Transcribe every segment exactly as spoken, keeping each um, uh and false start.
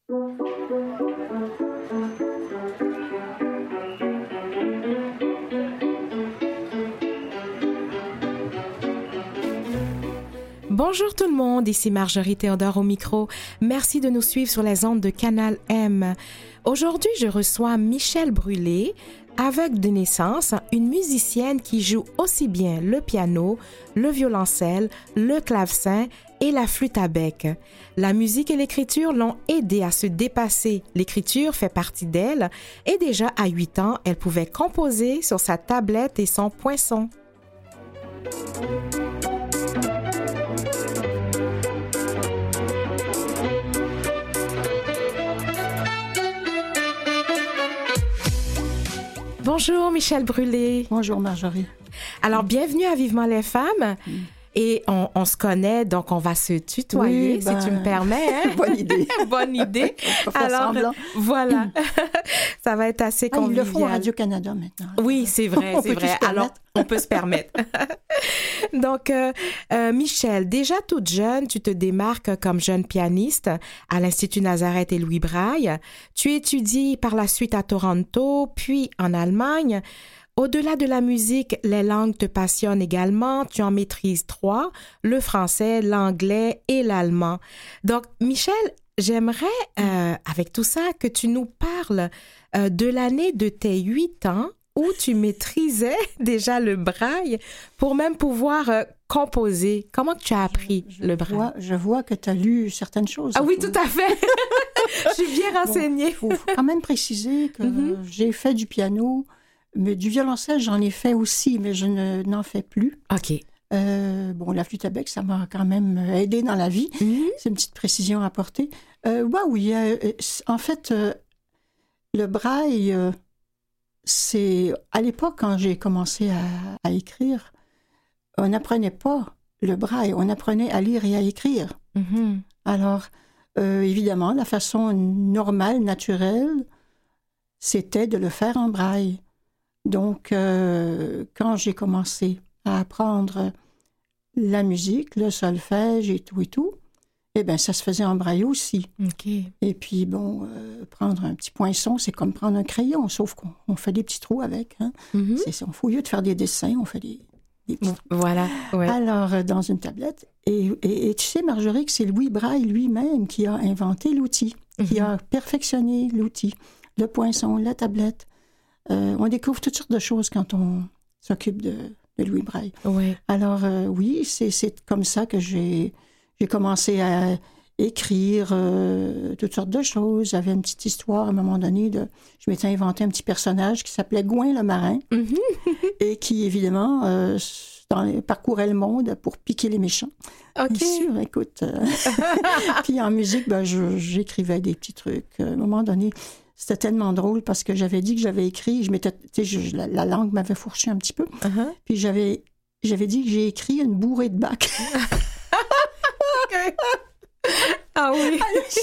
Bonjour tout le monde, ici Marjorie Théodore au micro. Merci de nous suivre sur les ondes de Canal M. Aujourd'hui, je reçois Michèle Brûlé, aveugle de naissance, une musicienne qui joue aussi bien le piano, le violoncelle, le clavecin et la flûte à bec. La musique et l'écriture l'ont aidée à se dépasser. L'écriture fait partie d'elle et déjà à huit ans, elle pouvait composer sur sa tablette et son poinçon. Bonjour Michèle Brûlé. Bonjour Marjorie. Alors, bienvenue à Vivement les femmes. Mm. Et on, on se connaît, donc on va se tutoyer, oui, ben, si tu me permets. Hein? Bonne idée. Bonne idée. On va faire Alors, semblant. Voilà. Ça va être assez ah, convivial. Ils le font à Radio-Canada maintenant. Oui, c'est vrai, c'est vrai. Alors, on peut se permettre. Donc, euh, euh, Michèle, déjà toute jeune, tu te démarques comme jeune pianiste à l'Institut Nazareth et Louis Braille. Tu étudies par la suite à Toronto, puis en Allemagne. Au-delà de la musique, les langues te passionnent également. Tu en maîtrises trois, le français, l'anglais et l'allemand. Donc, Michèle, j'aimerais, euh, avec tout ça, que tu nous parles euh, de l'année de tes huit ans où tu maîtrisais déjà le braille pour même pouvoir euh, composer. Comment tu as appris je, je le braille? Vois, je vois que tu as lu certaines choses. Ah oui, tout à fait. Je suis bien renseignée. Il bon, faut quand même préciser que mm-hmm. j'ai fait du piano. Mais du violoncelle, j'en ai fait aussi, mais je ne, n'en fais plus. OK. Euh, bon, la flûte à bec, ça m'a quand même aidé dans la vie. Mm-hmm. C'est une petite précision à apporter. Euh, ouais, oui, euh, en fait, euh, le braille, euh, c'est... À l'époque, quand j'ai commencé à, à écrire, on n'apprenait pas le braille, on apprenait à lire et à écrire. Mm-hmm. Alors, euh, évidemment, la façon normale, naturelle, c'était de le faire en braille. Donc, euh, quand j'ai commencé à apprendre la musique, le solfège et tout et tout, eh bien, ça se faisait en braille aussi. Okay. Et puis, bon, euh, prendre un petit poinçon, c'est comme prendre un crayon, sauf qu'on on fait des petits trous avec. Hein. Mm-hmm. C'est, on, au lieu de faire des dessins, on fait des, des petits trous. Voilà, ouais. Alors, euh, dans une tablette. Et, et, et tu sais, Marjorie, que c'est Louis Braille lui-même qui a inventé l'outil, mm-hmm. qui a perfectionné l'outil, le poinçon, la tablette. Euh, on découvre toutes sortes de choses quand on s'occupe de, de Louis Braille. Oui. Alors, euh, oui, c'est, c'est comme ça que j'ai, j'ai commencé à écrire euh, toutes sortes de choses. J'avais une petite histoire à un moment donné. De, je m'étais inventé un petit personnage qui s'appelait Gouin le marin mm-hmm. et qui, évidemment, euh, dans les, parcourait le monde pour piquer les méchants. OK. Bien sûr, écoute. Euh, puis en musique, ben, je, j'écrivais des petits trucs. À un moment donné... C'était tellement drôle parce que j'avais dit que j'avais écrit, je m'étais, tu sais, je, la, la langue m'avait fourché un petit peu. Uh-huh. Puis j'avais, j'avais dit que j'ai écrit une bourrée de bac. Okay. Ah oui.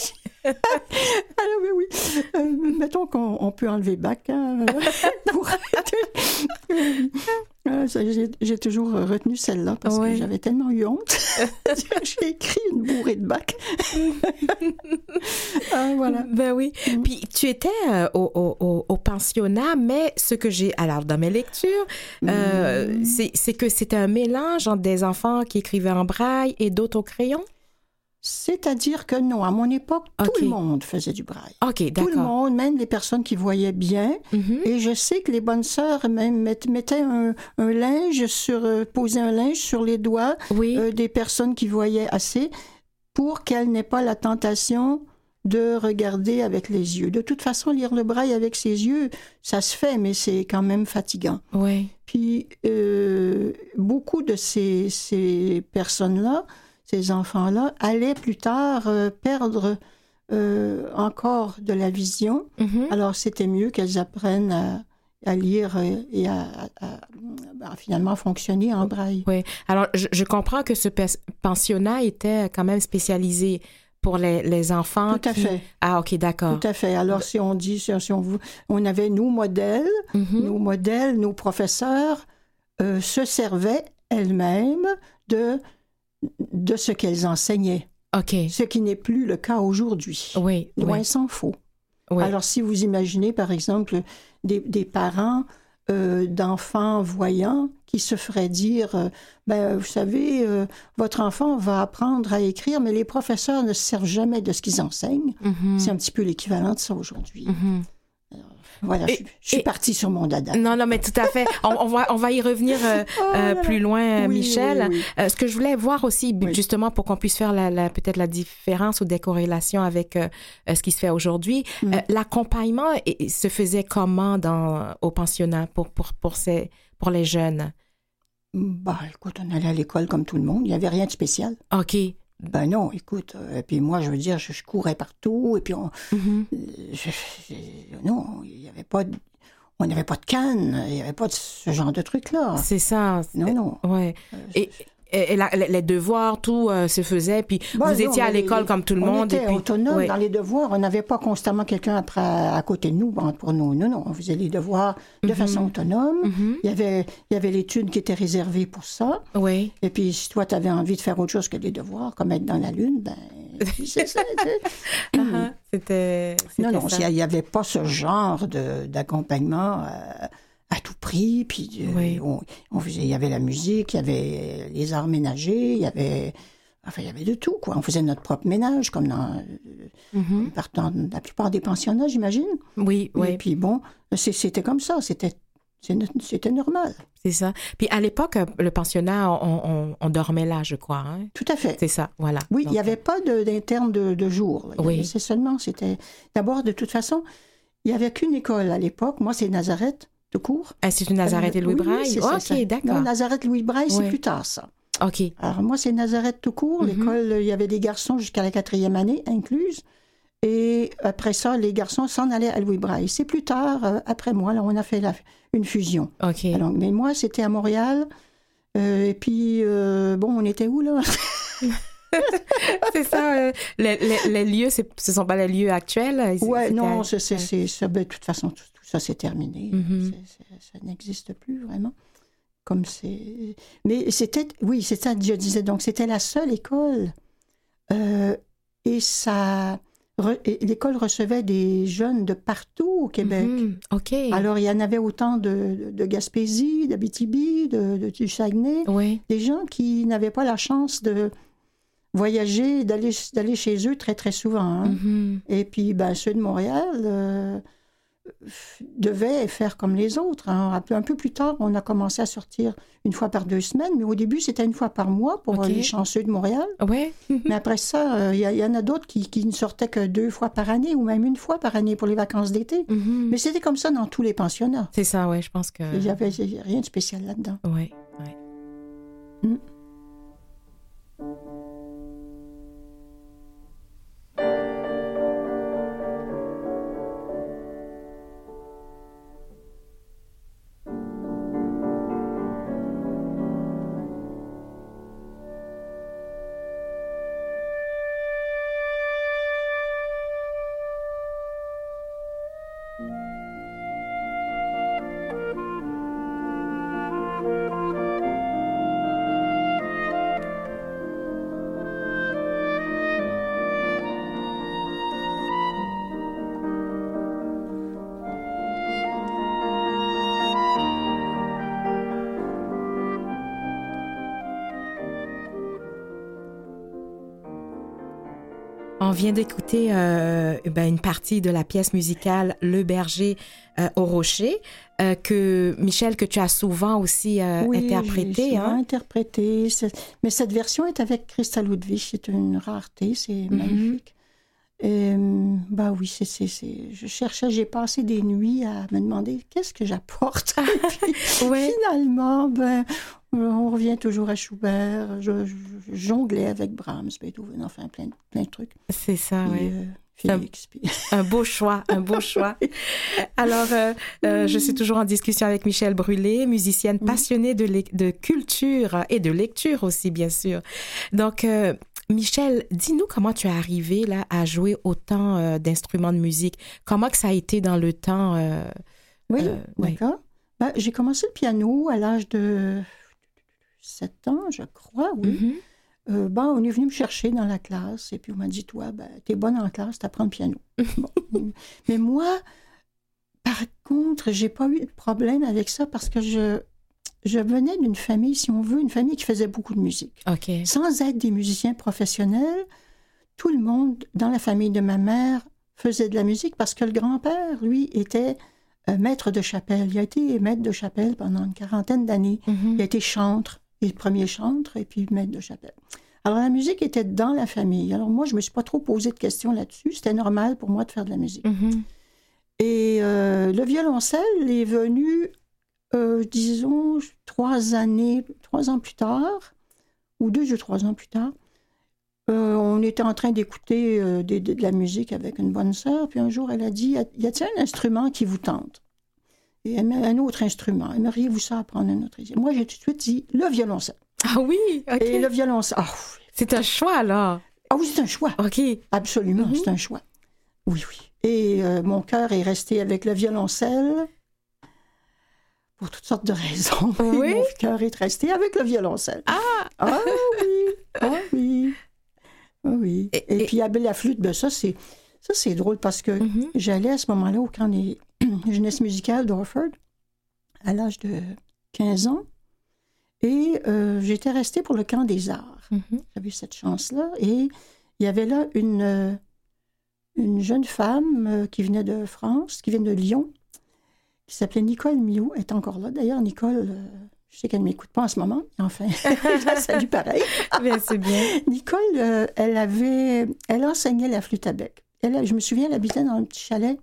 Alors oui, oui. Euh, mettons qu'on on peut enlever bac. Hein, pour... euh, ça, j'ai, j'ai toujours retenu celle-là parce oui. que j'avais tellement eu honte. J'ai écrit une bourrée de bac. euh, voilà. Ben oui. Mm. Puis tu étais euh, au, au, au pensionnat, mais ce que j'ai... Alors, dans mes lectures, euh, mm. c'est, c'est que c'était un mélange entre des enfants qui écrivaient en braille et d'autres au crayon? C'est-à-dire que non, à mon époque, okay. tout le monde faisait du braille. OK, d'accord. Tout le monde, même les personnes qui voyaient bien. Mm-hmm. Et je sais que les bonnes sœurs même mettaient un, un linge sur, euh, posaient un linge sur les doigts oui. euh, des personnes qui voyaient assez pour qu'elles n'aient pas la tentation de regarder avec les yeux. De toute façon, lire le braille avec ses yeux, ça se fait, mais c'est quand même fatigant. Oui. Puis, euh, beaucoup de ces, ces personnes-là, ces enfants-là, allaient plus tard euh, perdre euh, encore de la vision. Mm-hmm. Alors, c'était mieux qu'elles apprennent à, à lire et à, à, à, à finalement fonctionner en braille. Oui. Alors, je, je comprends que ce pensionnat était quand même spécialisé pour les, les enfants. Tout à qui... fait. Ah, OK, d'accord. Tout à fait. Alors, si on dit, si on, on avait nos modèles, mm-hmm. nos modèles, nos professeurs euh, se servaient elles-mêmes de, de ce qu'elles enseignaient. OK. Ce qui n'est plus le cas aujourd'hui. Oui. Loin oui. s'en faut. Oui. Alors, si vous imaginez, par exemple, des, des parents euh, d'enfants voyants qui se feraient dire, euh, ben, vous savez, euh, votre enfant va apprendre à écrire, mais les professeurs ne se servent jamais de ce qu'ils enseignent. Mm-hmm. C'est un petit peu l'équivalent de ça aujourd'hui. Mm-hmm. Alors, voilà, Et, je, je suis et, partie sur mon dada. Non, non, mais tout à fait. On, on, va, on va y revenir euh, oh, euh, plus loin, oui, Michel. Oui, oui. Euh, ce que je voulais voir aussi, oui. justement, pour qu'on puisse faire la, la, peut-être la différence ou des corrélations avec euh, ce qui se fait aujourd'hui, mm. euh, l'accompagnement et, se faisait comment dans, au pensionnat pour, pour, pour, ces, pour les jeunes? Bah, écoute, on allait à l'école comme tout le monde. Il n'y avait rien de spécial. OK. Ben non, écoute, et euh, puis moi, je veux dire, je, je courais partout, et puis on... Mm-hmm. Je, je, non, il n'y avait pas de... On n'avait pas de canne, il n'y avait pas de ce genre de truc-là. C'est ça. Non, non. Ouais. Euh, et, et la, les devoirs, tout euh, se faisait, puis bon, vous non, étiez à l'école les, comme tout le on monde. On était et puis, autonome ouais. dans les devoirs. On n'avait pas constamment quelqu'un après, à côté de nous pour nous. Non, non, on faisait les devoirs de mm-hmm. façon autonome. Mm-hmm. Il y avait, il y avait l'étude qui était réservée pour ça. Oui. Et puis, si toi, tu avais envie de faire autre chose que des devoirs, comme être dans la Lune, ben... c'est ça. uh-huh. C'était, c'était non, non, ça. Il n'y avait pas ce genre de, d'accompagnement... Euh, à tout prix, puis oui. euh, on, on faisait, il y avait la musique, il y avait les arts ménagers, il y avait, enfin, il y avait de tout, quoi. On faisait notre propre ménage, comme dans mm-hmm. partant, la plupart des pensionnats, j'imagine. Oui, oui. Et puis bon, c'est, c'était comme ça, c'était, c'était normal. C'est ça. Puis à l'époque, le pensionnat, on, on, on dormait là, je crois. Hein? Tout à fait. C'est ça, voilà. Oui, donc, il n'y avait pas de, d'interne de, de jour. Il oui. avait, c'est seulement, c'était, d'abord, de toute façon, il n'y avait qu'une école à l'époque. Moi, c'est Nazareth. Tout court. Institut Nazareth euh, et Louis oui, Braille? C'est oh, ça, OK, ça. d'accord. Non, Nazareth Louis Braille, oui. c'est plus tard, ça. OK. Alors, moi, c'est Nazareth tout court. Mm-hmm. L'école, il y avait des garçons jusqu'à la quatrième année, incluse. Et après ça, les garçons s'en allaient à Louis Braille. C'est plus tard, euh, après moi, là, on a fait la, une fusion. OK. Alors, mais moi, c'était à Montréal. Euh, et puis, euh, bon, on était où, là? C'est ça, euh, les, les, les lieux, c'est, ce ne sont pas les lieux actuels? Oui, non, c'est, c'est, c'est, c'est, ben, de toute façon, tout, tout ça, c'est terminé. Mm-hmm. C'est, c'est, ça n'existe plus, vraiment. Comme c'est... Mais c'était, oui, c'est ça que je disais. Donc, c'était la seule école. Euh, et ça... Re, et l'école recevait des jeunes de partout au Québec. Mm-hmm. OK. Alors, il y en avait autant de, de Gaspésie, d'Abitibi, de, de, du Saguenay. Oui. Des gens qui n'avaient pas la chance de... voyager, d'aller, d'aller chez eux très, très souvent. Hein. Mm-hmm. Et puis, ben, ceux de Montréal euh, devaient faire comme les autres. Hein. Un peu, un peu plus tard, on a commencé à sortir une fois par deux semaines, mais au début, c'était une fois par mois pour okay. les chanceux de Montréal. Ouais. Mais après ça, il euh, y, y en a d'autres qui, qui ne sortaient que deux fois par année ou même une fois par année pour les vacances d'été. Mm-hmm. Mais c'était comme ça dans tous les pensionnats. C'est ça, oui, je pense que... Il n'y avait rien de spécial là-dedans. Oui, oui. Mm. On vient d'écouter euh, ben, une partie de la pièce musicale Le Berger euh, au Rocher, euh, que Michel, que tu as souvent aussi euh, oui, interprété. Oui, hein? interprété. C'est... Mais cette version est avec Christa Ludwig, c'est une rareté, c'est mm-hmm. magnifique. Et, bah oui, c'est, c'est, c'est... je cherchais, j'ai passé des nuits à me demander qu'est-ce que j'apporte. Et puis, ouais. Finalement, ben, on revient toujours à Schubert. Je, je, je jonglais avec Brahms, Beethoven, enfin plein, plein de trucs. C'est ça, oui. Euh, Félix, un, puis... un beau choix, un beau choix. Alors, euh, euh, je suis toujours en discussion avec Michel Brûlé, musicienne passionnée de, le- de culture et de lecture aussi, bien sûr. Donc, euh, Michel, dis-nous comment tu es arrivé là, à jouer autant euh, d'instruments de musique. Comment que ça a été dans le temps? Euh, oui, euh, d'accord. Oui. Ben, j'ai commencé le piano à l'âge de sept ans, je crois, oui. Mm-hmm. euh, ben, on est venu me chercher dans la classe et puis on m'a dit, toi, ben, t'es bonne en classe, t'apprends le piano. Bon. Mais moi, par contre, j'ai pas eu de problème avec ça parce que je, je venais d'une famille, si on veut, une famille qui faisait beaucoup de musique. Okay. Sans être des musiciens professionnels, tout le monde dans la famille de ma mère faisait de la musique parce que le grand-père, lui, était euh, maître de chapelle. Il a été maître de chapelle pendant une quarantaine d'années. Mm-hmm. Il a été chantre. Et le premier chantre, et puis maître de chapelle. Alors, la musique était dans la famille. Alors, moi, je ne me suis pas trop posé de questions là-dessus. C'était normal pour moi de faire de la musique. Mm-hmm. Et euh, le violoncelle est venu, euh, disons, trois années, trois ans plus tard, ou deux ou trois ans plus tard. Euh, on était en train d'écouter euh, de, de, de la musique avec une bonne sœur, puis un jour, elle a dit, y a-t-il un instrument qui vous tente? Et un autre instrument. Aimeriez-vous ça apprendre un autre instrument? Moi, j'ai tout de suite dit le violoncelle. Ah oui, OK. Et le violoncelle. Oh, c'est un choix, alors. Ah oui, c'est un choix. OK. Absolument, mm-hmm. c'est un choix. Oui, oui. Et euh, mon cœur est resté avec le violoncelle pour toutes sortes de raisons. Oui. Et mon cœur est resté avec le violoncelle. Ah! Ah oui, ah oui. Ah oui. Et, et, et puis, la flûte, ben ça, c'est, ça, c'est drôle parce que mm-hmm. j'allais à ce moment-là au camp des jeunesse musicale d'Orford à l'âge de quinze ans et euh, j'étais restée pour le camp des arts. Mm-hmm. J'avais eu cette chance-là et il y avait là une, une jeune femme euh, qui venait de France, qui vient de Lyon, qui s'appelait Nicole Miot. Elle est encore là. D'ailleurs, Nicole, euh, je sais qu'elle ne m'écoute pas en ce moment, enfin, je la salue pareil. Bien, c'est bien. Nicole, euh, elle avait, elle enseignait la flûte à bec. Elle, je me souviens, elle habitait dans un petit chalet.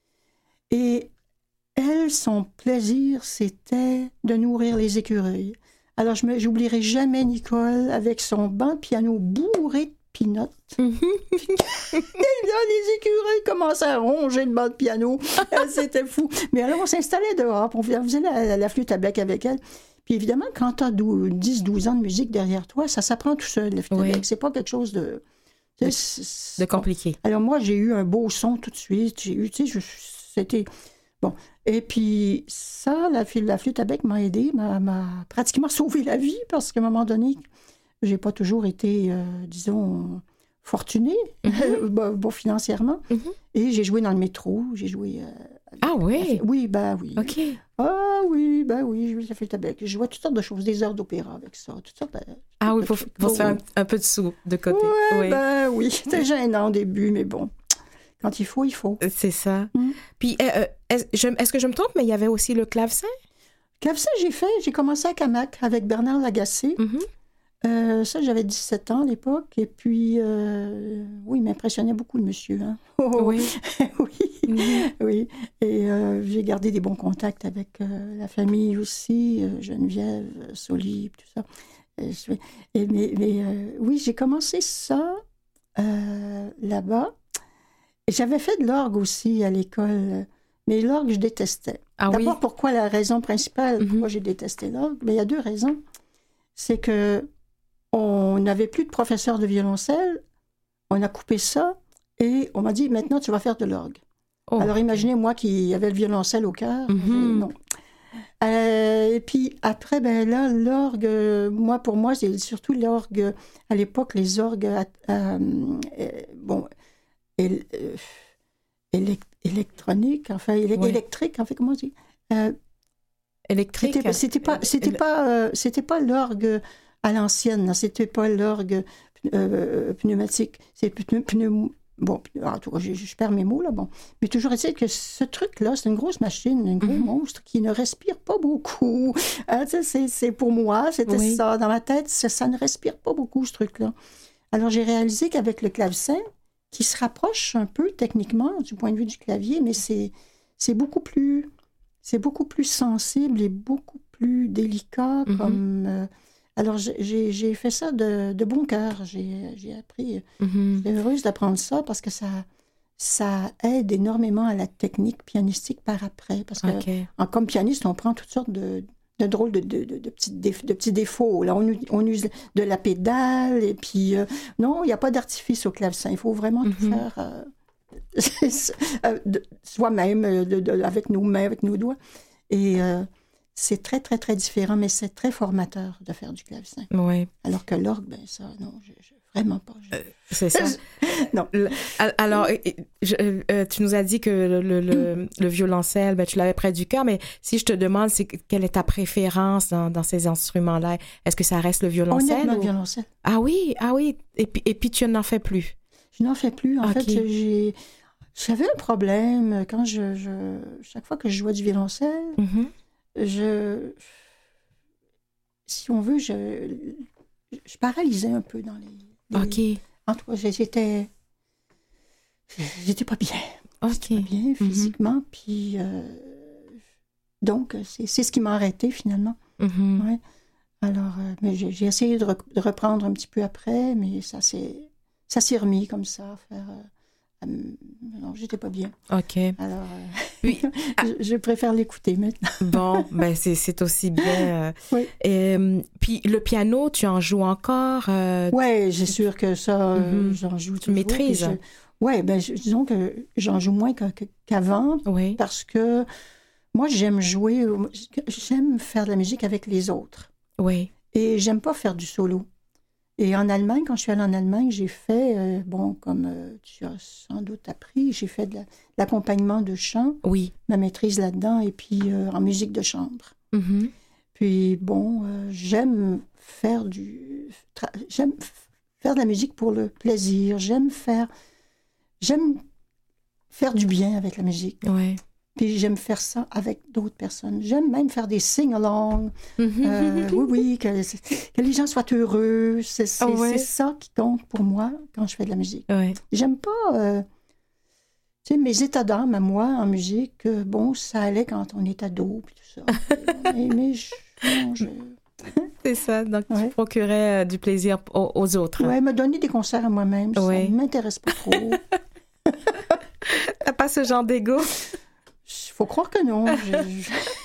Et elle, son plaisir, c'était de nourrir les écureuils. Alors, je n'oublierai jamais Nicole avec son banc de piano bourré de pinottes. Mm-hmm. Et là, les écureuils commençaient à ronger le banc de piano. C'était fou. Mais alors, on s'installait dehors, on faisait la, la flûte à bec avec elle. Puis évidemment, quand tu as dix douze ans de musique derrière toi, ça s'apprend tout seul, la flûte oui. à bec. C'est pas quelque chose de... De, de compliqué. Bon. Alors, moi, j'ai eu un beau son tout de suite. J'ai eu, tu sais, je C'était... Bon. Et puis, ça, la, la flûte à bec m'a aidé, m'a, m'a pratiquement sauvé la vie, parce qu'à un moment donné, j'ai pas toujours été, euh, disons, fortunée, mm-hmm. bon, bon, financièrement. Mm-hmm. Et j'ai joué dans le métro, j'ai joué... Euh, ah oui? À, oui, ben oui. OK. Ah oui, ben oui, j'ai joué la flûte à bec. Je jouais toutes sortes de choses, des heures d'opéra avec ça, toutes sortes de... Ah oui, pour, pour se faire un, un peu de sous de côté. Ouais, oui, ben oui, c'était gênant au début, mais bon... Quand il faut, il faut. C'est ça. Mm. Puis, euh, est-ce, je, est-ce que je me trompe, mais il y avait aussi le clavecin? Clavecin, j'ai fait. J'ai commencé à Camac avec Bernard Lagacé. Mm-hmm. Euh, ça, j'avais dix-sept ans à l'époque. Et puis, euh, oui, il m'impressionnait beaucoup, le monsieur. Hein? Oh, oui. oui. Mm-hmm. Oui. Et euh, j'ai gardé des bons contacts avec euh, la famille aussi, euh, Geneviève, Solive, tout ça. Et, et, mais mais euh, oui, j'ai commencé ça euh, là-bas. J'avais fait de l'orgue aussi à l'école, mais l'orgue, je détestais. Ah, D'abord, oui? pourquoi la raison principale, mm-hmm. pourquoi j'ai détesté l'orgue? Mais il y a deux raisons. C'est que on n'avait plus de professeur de violoncelle, on a coupé ça, et on m'a dit, maintenant, tu vas faire de l'orgue. Oh. Alors, imaginez, moi qui avais le violoncelle au cœur, mm-hmm. non. Euh, et puis, après, ben là, l'orgue, euh, moi, pour moi, c'est surtout l'orgue, à l'époque, les orgues, euh, euh, bon... El, euh, élect, électronique, enfin élec, oui. électrique, en fait, comment on dit euh, Électrique. C'était, c'était pas, c'était pas, euh, c'était pas l'orgue à l'ancienne, non, c'était pas l'orgue euh, pneumatique, c'est pneu, pneu, bon, en tout cas, je, je perds mes mots là, bon, mais toujours est-il que ce truc-là, c'est une grosse machine, un gros mm-hmm. monstre qui ne respire pas beaucoup. Hein, c'est, c'est pour moi, c'était oui. ça dans ma tête, ça, ça ne respire pas beaucoup ce truc-là. Alors j'ai réalisé qu'avec le clavecin, qui se rapproche un peu techniquement du point de vue du clavier, mais c'est, c'est, beaucoup, plus, c'est beaucoup plus sensible et beaucoup plus délicat. Mm-hmm. Comme, euh, alors, j'ai, j'ai fait ça de, de bon cœur. J'ai, j'ai appris. Mm-hmm. J'étais heureuse d'apprendre ça parce que ça, ça aide énormément à la technique pianistique par après. Parce que, okay. en, comme pianiste, on prend toutes sortes de... de drôles de, de, de, de, petits, déf, de petits défauts. Là, on, on use de la pédale, et puis... Euh, non, il n'y a pas d'artifice au clavecin. Il faut vraiment mm-hmm. tout faire euh, euh, de, soi-même, de, de, avec nos mains, avec nos doigts. Et euh, c'est très, très, très différent, mais c'est très formateur de faire du clavecin. Oui. Alors que l'orgue, ben ça, non, je, je, vraiment pas. Je... Euh, c'est ça. Non. Alors, je, euh, tu nous as dit que le, le, le, le violoncelle, ben, tu l'avais près du cœur, mais si je te demande c'est, quelle est ta préférence dans, dans ces instruments-là, est-ce que ça reste le violoncelle? Honnêtement, ou... le violoncelle. Ah oui, ah oui. Et puis, et puis tu n'en fais plus? Je n'en fais plus. En okay. fait, j'ai... j'avais un problème quand je, je... chaque fois que je jouais du violoncelle, mm-hmm. je... si on veut, je... je paralysais un peu dans les... les... OK. En tout cas, j'étais... J'étais pas bien. OK. J'étais pas bien physiquement. Mm-hmm. Puis, euh... donc, c'est, c'est ce qui m'a arrêté finalement. Mm-hmm. Ouais. Alors, euh, mais j'ai, j'ai essayé de, re- de reprendre un petit peu après, mais ça s'est, ça s'est remis comme ça. Faire, euh, euh, non, j'étais pas bien. OK. Alors, euh, oui. je, je préfère l'écouter maintenant. Bon, ben c'est, c'est aussi bien. Euh, oui. Et, puis le piano, tu en joues encore? Euh... Oui, j'ai sûr que ça, euh, mm-hmm. j'en joue toujours. Tu maîtrises? Oui, ben, je, disons que j'en joue moins que, que, qu'avant, oui. parce que moi, j'aime jouer, j'aime faire de la musique avec les autres. Oui. Et j'aime pas faire du solo. Et en Allemagne, quand je suis allée en Allemagne, j'ai fait, euh, bon, comme euh, tu as sans doute appris, j'ai fait de, la, de l'accompagnement de chant, oui. ma maîtrise là-dedans, et puis euh, en musique de chambre. Mm-hmm. Puis bon, euh, j'aime faire du, tra- j'aime faire de la musique pour le plaisir. J'aime faire, j'aime faire du bien avec la musique. Ouais. Puis j'aime faire ça avec d'autres personnes. J'aime même faire des sing-along. Euh, oui, oui, que, que les gens soient heureux. C'est, c'est, oh, ouais. c'est ça qui compte pour moi quand je fais de la musique. Ouais. J'aime pas... Euh, tu sais, mes états d'âme à moi en musique, euh, bon, ça allait quand on est ado, puis tout ça. mais, mais je... Non, je... C'est ça, donc ouais. tu procurais euh, du plaisir aux, aux autres. Oui, me donner des concerts à moi-même, ouais. ça ne m'intéresse pas trop. T'as pas ce genre d'ego? Il faut croire que non. Je...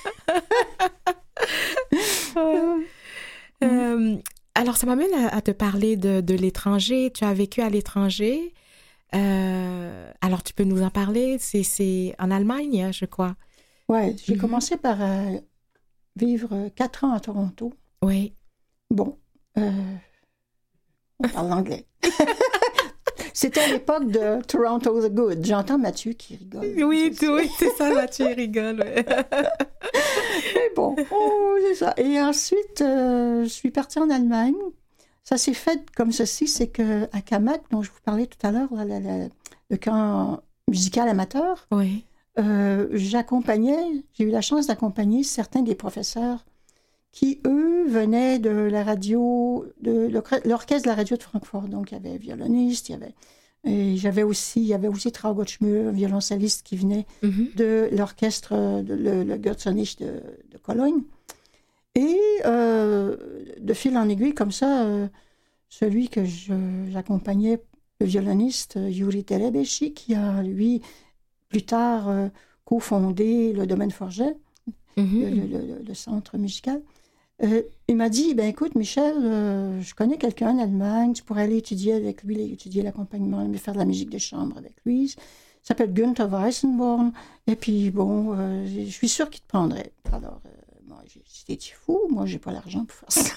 euh, euh, alors, ça m'amène à, à te parler de, de l'étranger. Tu as vécu à l'étranger. Euh, alors, tu peux nous en parler? C'est, c'est en Allemagne, je crois. Oui, j'ai mm-hmm. commencé par euh, vivre quatre ans à Toronto. Oui. Bon, euh, on parle anglais. C'était à l'époque de Toronto the Good. J'entends Mathieu qui rigole. Oui, tout, oui, c'est ça, Mathieu rigole. Ouais. Mais bon, oh, c'est ça. Et ensuite, euh, je suis partie en Allemagne. Ça s'est fait comme ceci, c'est qu'à Camac, dont je vous parlais tout à l'heure, là, la, la, le camp musical amateur, oui. euh, j'accompagnais, j'ai eu la chance d'accompagner certains des professeurs qui, eux, venaient de la radio, de l'orchestre de la radio de Francfort. Donc, il y avait un violoniste, il y avait... Et j'avais aussi, il y avait aussi Trau Gottschmür, un violoncelliste qui venait mm-hmm. de l'orchestre, de, le, le Götzernich de, de Cologne. Et euh, de fil en aiguille, comme ça, euh, celui que je, j'accompagnais, le violoniste Yuri Terebeschi, qui a, lui, plus tard, euh, cofondé le Domaine Forget, mm-hmm. le, le, le, le centre musical. Euh, il m'a dit, ben écoute, Michel, euh, je connais quelqu'un en Allemagne, tu pourrais aller étudier avec lui, étudier l'accompagnement, faire de la musique de chambre avec lui. Il s'appelle Günther Weissenborn. Et puis, bon, euh, je suis sûre qu'il te prendrait. Alors, euh, moi, j'ai dit, t'es fou, moi, j'ai pas l'argent pour faire ça.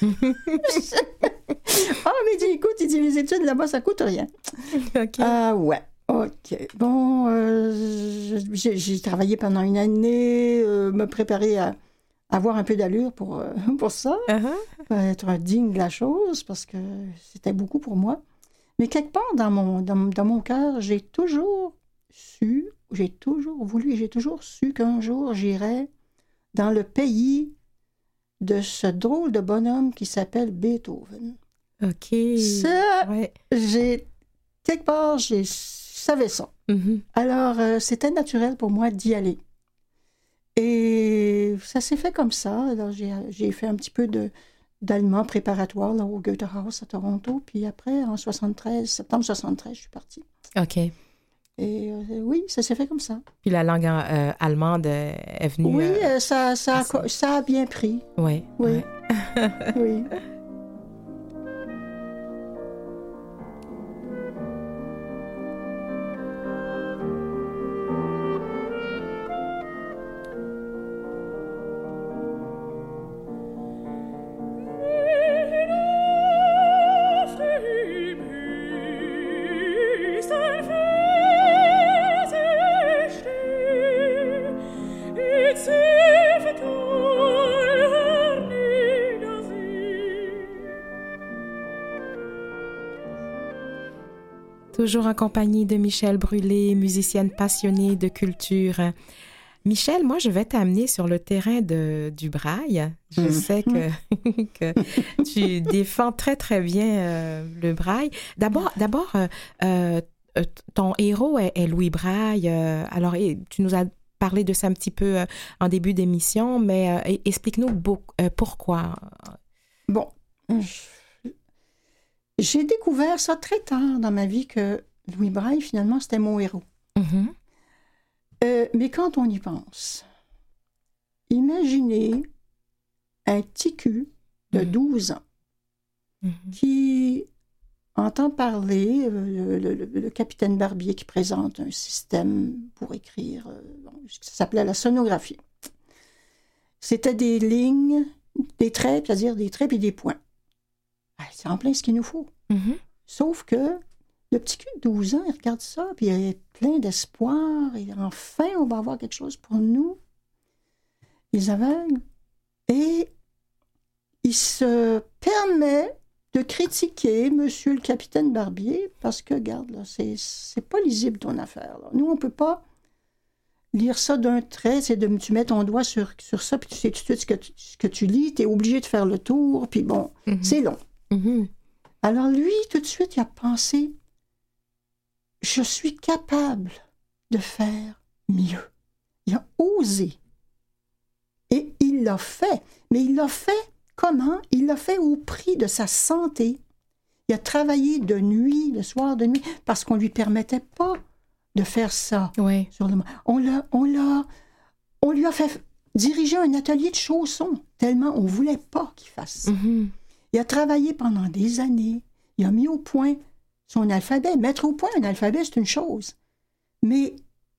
Ah, mais il dit, écoute, il dit, les études là-bas, ça coûte rien. OK. Ah, ouais. OK. Bon, euh, j'ai, j'ai travaillé pendant une année, euh, me préparer à avoir un peu d'allure pour, euh, pour ça, uh-huh. être digne de la chose, parce que c'était beaucoup pour moi. Mais quelque part dans mon, dans, dans mon cœur, j'ai toujours su, j'ai toujours voulu, j'ai toujours su qu'un jour, j'irais dans le pays de ce drôle de bonhomme qui s'appelle Beethoven. OK. Ça, ouais. j'ai, quelque part, j'ai, je savais ça. Mm-hmm. Alors, euh, c'était naturel pour moi d'y aller. Et ça s'est fait comme ça. Alors, j'ai, j'ai fait un petit peu de, d'allemand préparatoire là, au Goethehaus à Toronto. Puis après, en soixante-treize, septembre soixante-treize, je suis partie. OK. Et euh, oui, ça s'est fait comme ça. Puis la langue euh, allemande est venue... Oui, euh, ça, ça, a, ça a bien pris. Oui. Oui. Ouais. Oui. toujours en compagnie de Michèle Brûlé, musicienne passionnée de culture. Michèle, moi, je vais t'amener sur le terrain de, du braille. Je mmh. sais que, que tu défends très, très bien euh, le braille. D'abord, d'abord euh, euh, ton héros est, est Louis Braille. Euh, alors, tu nous as parlé de ça un petit peu euh, en début d'émission, mais euh, explique-nous beaucoup, euh, pourquoi. Bon, j'ai découvert ça très tard dans ma vie que Louis Braille, finalement, c'était mon héros. Mmh. Euh, mais quand on y pense, imaginez un petit cul de douze ans mmh. qui entend parler euh, le, le, le capitaine Barbier qui présente un système pour écrire, euh, bon, ça s'appelait la sonographie. C'était des lignes, des traits, c'est-à-dire des traits puis des points. Ah, c'est en plein ce qu'il nous faut. Mmh. Sauf que le petit cul de douze ans, il regarde ça, puis il est plein d'espoir, et enfin, on va avoir quelque chose pour nous, les aveugles. Et il se permet de critiquer Monsieur le capitaine Barbier, parce que, regarde, là, c'est, c'est pas lisible ton affaire. Là. Nous, on peut pas lire ça d'un trait, c'est de tu mets ton doigt sur, sur ça, puis tu sais tout de suite ce que tu, ce que tu lis, tu es obligé de faire le tour, puis bon, mm-hmm. c'est long. Mm-hmm. Alors lui, tout de suite, il a pensé, je suis capable de faire mieux. Il a osé. Et il l'a fait. Mais il l'a fait comment? Il l'a fait au prix de sa santé. Il a travaillé de nuit, le soir de nuit, parce qu'on ne lui permettait pas de faire ça. Oui. Sur le... on, l'a, on, l'a, on lui a fait diriger un atelier de chaussons, tellement on ne voulait pas qu'il fasse ça. Mm-hmm. Il a travaillé pendant des années. Il a mis au point son alphabet. Mettre au point un alphabet, c'est une chose. Mais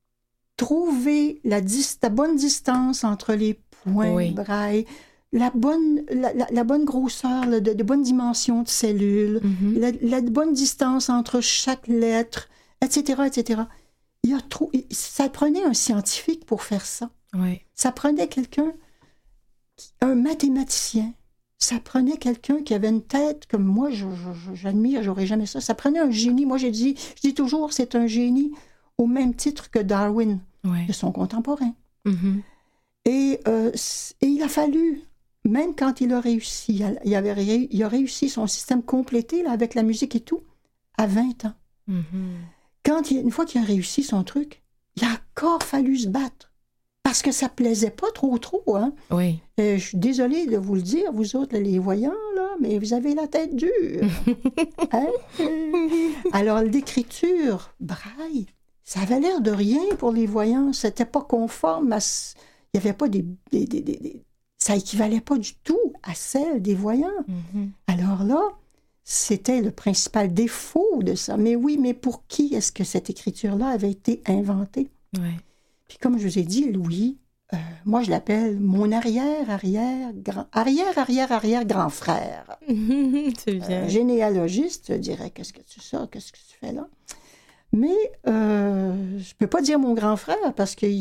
trouver la, dis- la bonne distance entre les points oui. braille, la bonne, la, la, la bonne grosseur, la, de, de bonnes dimensions de cellules, mm-hmm. la, la bonne distance entre chaque lettre, et cetera, et cetera. Il a trop, ça prenait un scientifique pour faire ça. Oui. Ça prenait quelqu'un, un mathématicien. Ça prenait quelqu'un qui avait une tête comme moi, je, je, j'admire, j'aurais jamais ça. Ça prenait un génie. Moi, j'ai dit, je dis toujours, c'est un génie au même titre que Darwin, oui. de son contemporain. Mm-hmm. Et, euh, et il a fallu, même quand il a réussi, il, avait, il a réussi son système complété là, avec la musique et tout, à vingt ans. Mm-hmm. Quand il, une fois qu'il a réussi son truc, il a encore fallu se battre. Parce que ça ne plaisait pas trop, trop. Hein? Oui. Euh, je suis désolée de vous le dire, vous autres, les voyants, là, mais vous avez la tête dure. Hein? Alors, l'écriture braille, ça avait l'air de rien pour les voyants. C'était pas conforme à... Il n'y avait pas des... des, des, des, des... Ça équivalait pas du tout à celle des voyants. Mm-hmm. Alors là, c'était le principal défaut de ça. Mais oui, mais pour qui est-ce que cette écriture-là avait été inventée? Oui. Puis comme je vous ai dit, Louis, euh, moi je l'appelle mon arrière, arrière, grand, arrière, arrière, arrière grand frère. C'est bien. Euh, généalogiste, je dirais, qu'est-ce que tu sais, qu'est-ce que tu fais là? Mais euh, je peux pas dire mon grand frère parce qu'il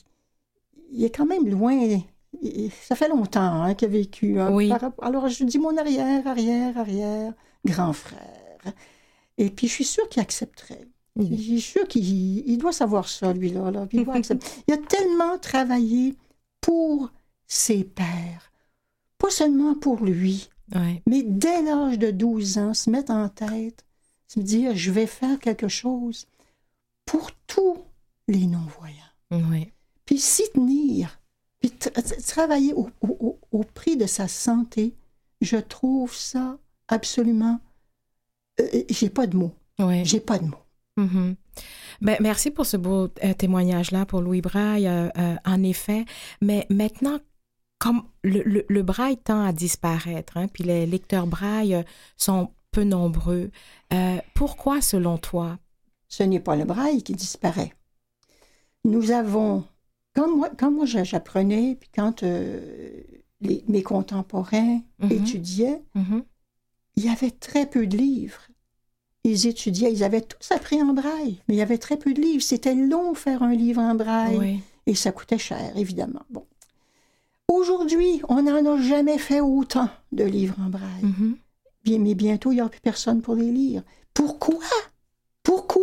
il est quand même loin. Il, ça fait longtemps hein, qu'il a vécu. Hein, oui. par, alors je dis mon arrière, arrière, arrière, grand frère. Et puis je suis sûre qu'il accepterait. Je suis sûre qu'il il doit savoir ça, lui-là. Là. Il, doit il a tellement travaillé pour ses pairs. Pas seulement pour lui, ouais. mais dès l'âge de douze ans, se mettre en tête, se dire, je vais faire quelque chose pour tous les non-voyants. Ouais. Puis s'y tenir, puis tra- travailler au, au, au prix de sa santé, je trouve ça absolument... Euh, j'ai pas de mots. Ouais. J'ai pas de mots. Mm-hmm. Ben, merci pour ce beau euh, témoignage-là pour Louis Braille, euh, euh, en effet. Mais maintenant, comme le, le, le braille tend à disparaître, hein, puis les lecteurs braille sont peu nombreux, euh, pourquoi, selon toi? Ce n'est pas le braille qui disparaît. Nous avons, quand moi, quand moi j'apprenais, puis quand euh, les, mes contemporains mm-hmm. étudiaient, mm-hmm. il y avait très peu de livres. Ils étudiaient, ils avaient tous appris en braille, mais il y avait très peu de livres. C'était long faire un livre en braille, oui. et ça coûtait cher, évidemment. Bon. Aujourd'hui, on n'en a jamais fait autant de livres en braille. Mm-hmm. Bien, mais bientôt, il n'y aura plus personne pour les lire. Pourquoi? Pourquoi?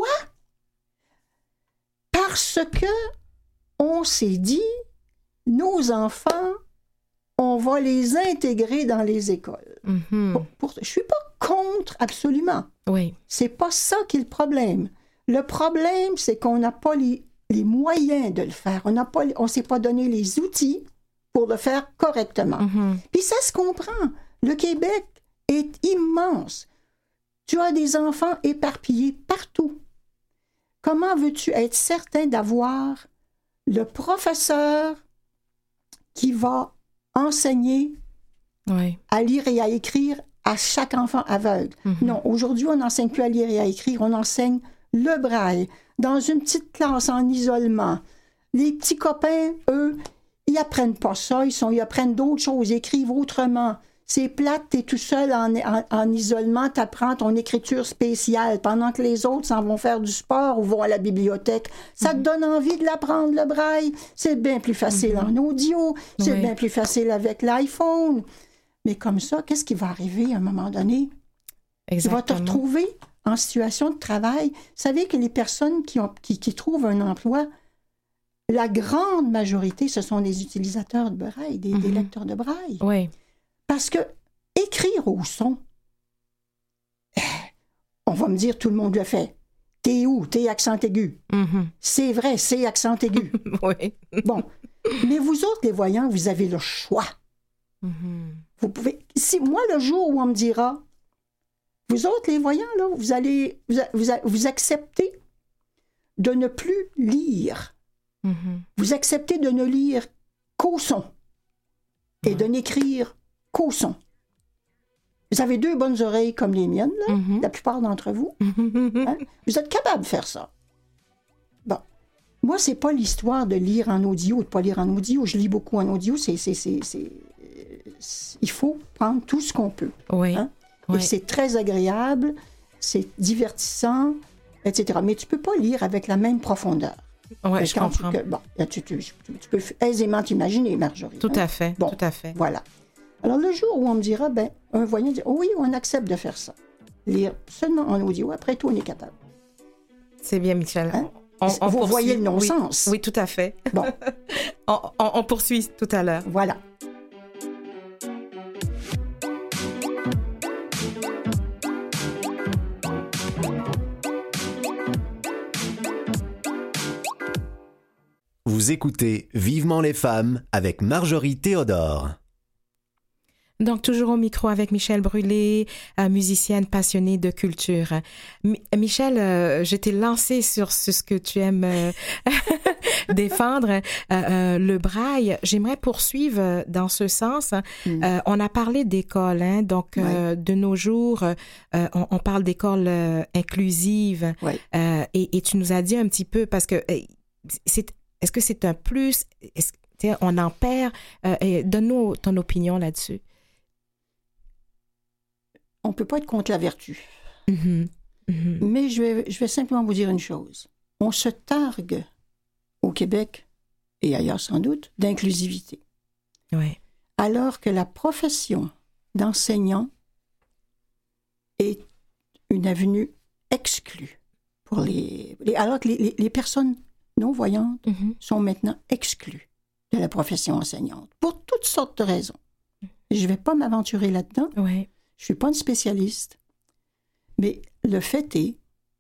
Parce que on s'est dit, nos enfants, on va les intégrer dans les écoles. Mm-hmm. Pour, pour, je ne suis pas contre, absolument. Oui. C'est pas ça qui est le problème. Le problème, c'est qu'on n'a pas les, les moyens de le faire. On n'a pas, on ne s'est pas donné les outils pour le faire correctement. Mm-hmm. Puis ça se comprend. Le Québec est immense. Tu as des enfants éparpillés partout. Comment veux-tu être certain d'avoir le professeur qui va enseigner oui. à lire et à écrire à chaque enfant aveugle? Mm-hmm. Non, aujourd'hui, on n'enseigne plus à lire et à écrire, on enseigne le braille dans une petite classe en isolement. Les petits copains, eux, ils apprennent pas ça, ils, sont, ils apprennent d'autres choses, ils écrivent autrement. C'est plate, t'es tout seul en, en, en isolement, t'apprends ton écriture spéciale pendant que les autres s'en vont faire du sport ou vont à la bibliothèque. Ça mm-hmm. te donne envie de l'apprendre, le braille. C'est bien plus facile mm-hmm. en audio, c'est oui. bien plus facile avec l'iPhone. Mais comme ça, qu'est-ce qui va arriver à un moment donné? Exactement. Tu vas te retrouver en situation de travail. Vous savez que les personnes qui, ont, qui, qui trouvent un emploi, la grande majorité, ce sont des utilisateurs de braille, des, mm-hmm. des lecteurs de braille. Oui. Parce que écrire au son, on va me dire tout le monde le fait. T'es où? T'es accent aigu. Mm-hmm. C'est vrai, c'est accent aigu. Oui. Bon. Mais vous autres, les voyants, vous avez le choix. Mm-hmm. Vous pouvez. Si moi, le jour où on me dira, vous autres, les voyants, là, vous allez vous, vous, vous acceptez de ne plus lire. Mm-hmm. Vous acceptez de ne lire qu'au son et mm-hmm. de n'écrire qu'au son. Vous avez deux bonnes oreilles comme les miennes, là, mm-hmm. la plupart d'entre vous. Mm-hmm. Hein? Vous êtes capable de faire ça. Bon. Moi, c'est pas l'histoire de lire en audio ou de pas lire en audio. Je lis beaucoup en audio. C'est, c'est, c'est, c'est, c'est... Il faut prendre tout ce qu'on peut. Oui. Hein? Oui. Et c'est très agréable, c'est divertissant, et cetera. Mais tu peux pas lire avec la même profondeur. Oui, je comprends. Tu, que, bon, tu, tu, tu peux aisément t'imaginer, Marjorie. Tout hein? à fait, bon, tout à fait. Voilà. Alors, le jour où on me dira, ben, un voyant dit, oh oui, on accepte de faire ça. Lire seulement en audio, après tout, on est capable. C'est bien, Michel. Hein? On, on Vous poursuit. voyez le non-sens. Oui, oui, tout à fait. Bon. on, on, on poursuit tout à l'heure. Voilà. Vous écoutez Vivement les femmes avec Marjorie Théodore. Donc, toujours au micro avec Michel Brûlé, euh, musicienne passionnée de culture. M- Michel, euh, je t'ai lancé sur ce, ce que tu aimes euh, défendre, euh, euh, le braille. J'aimerais poursuivre dans ce sens. Mm. Euh, on a parlé d'école, hein, donc euh, ouais. de nos jours, euh, on, on parle d'école euh, inclusive. Ouais. Euh, et, et tu nous as dit un petit peu, parce que euh, c'est, est-ce que c'est un plus? Est-ce, on en perd? Euh, et donne-nous ton opinion là-dessus. On ne peut pas être contre la vertu. Mm-hmm. Mm-hmm. Mais je vais, je vais simplement vous dire une chose. On se targue au Québec, et ailleurs sans doute, d'inclusivité. Oui. Alors que la profession d'enseignant est une avenue exclue. Pour les, les, alors que les, les, les personnes non-voyantes mm-hmm. sont maintenant exclues de la profession enseignante, pour toutes sortes de raisons. Je ne vais pas m'aventurer là-dedans. Oui. Je ne suis pas une spécialiste, mais le fait est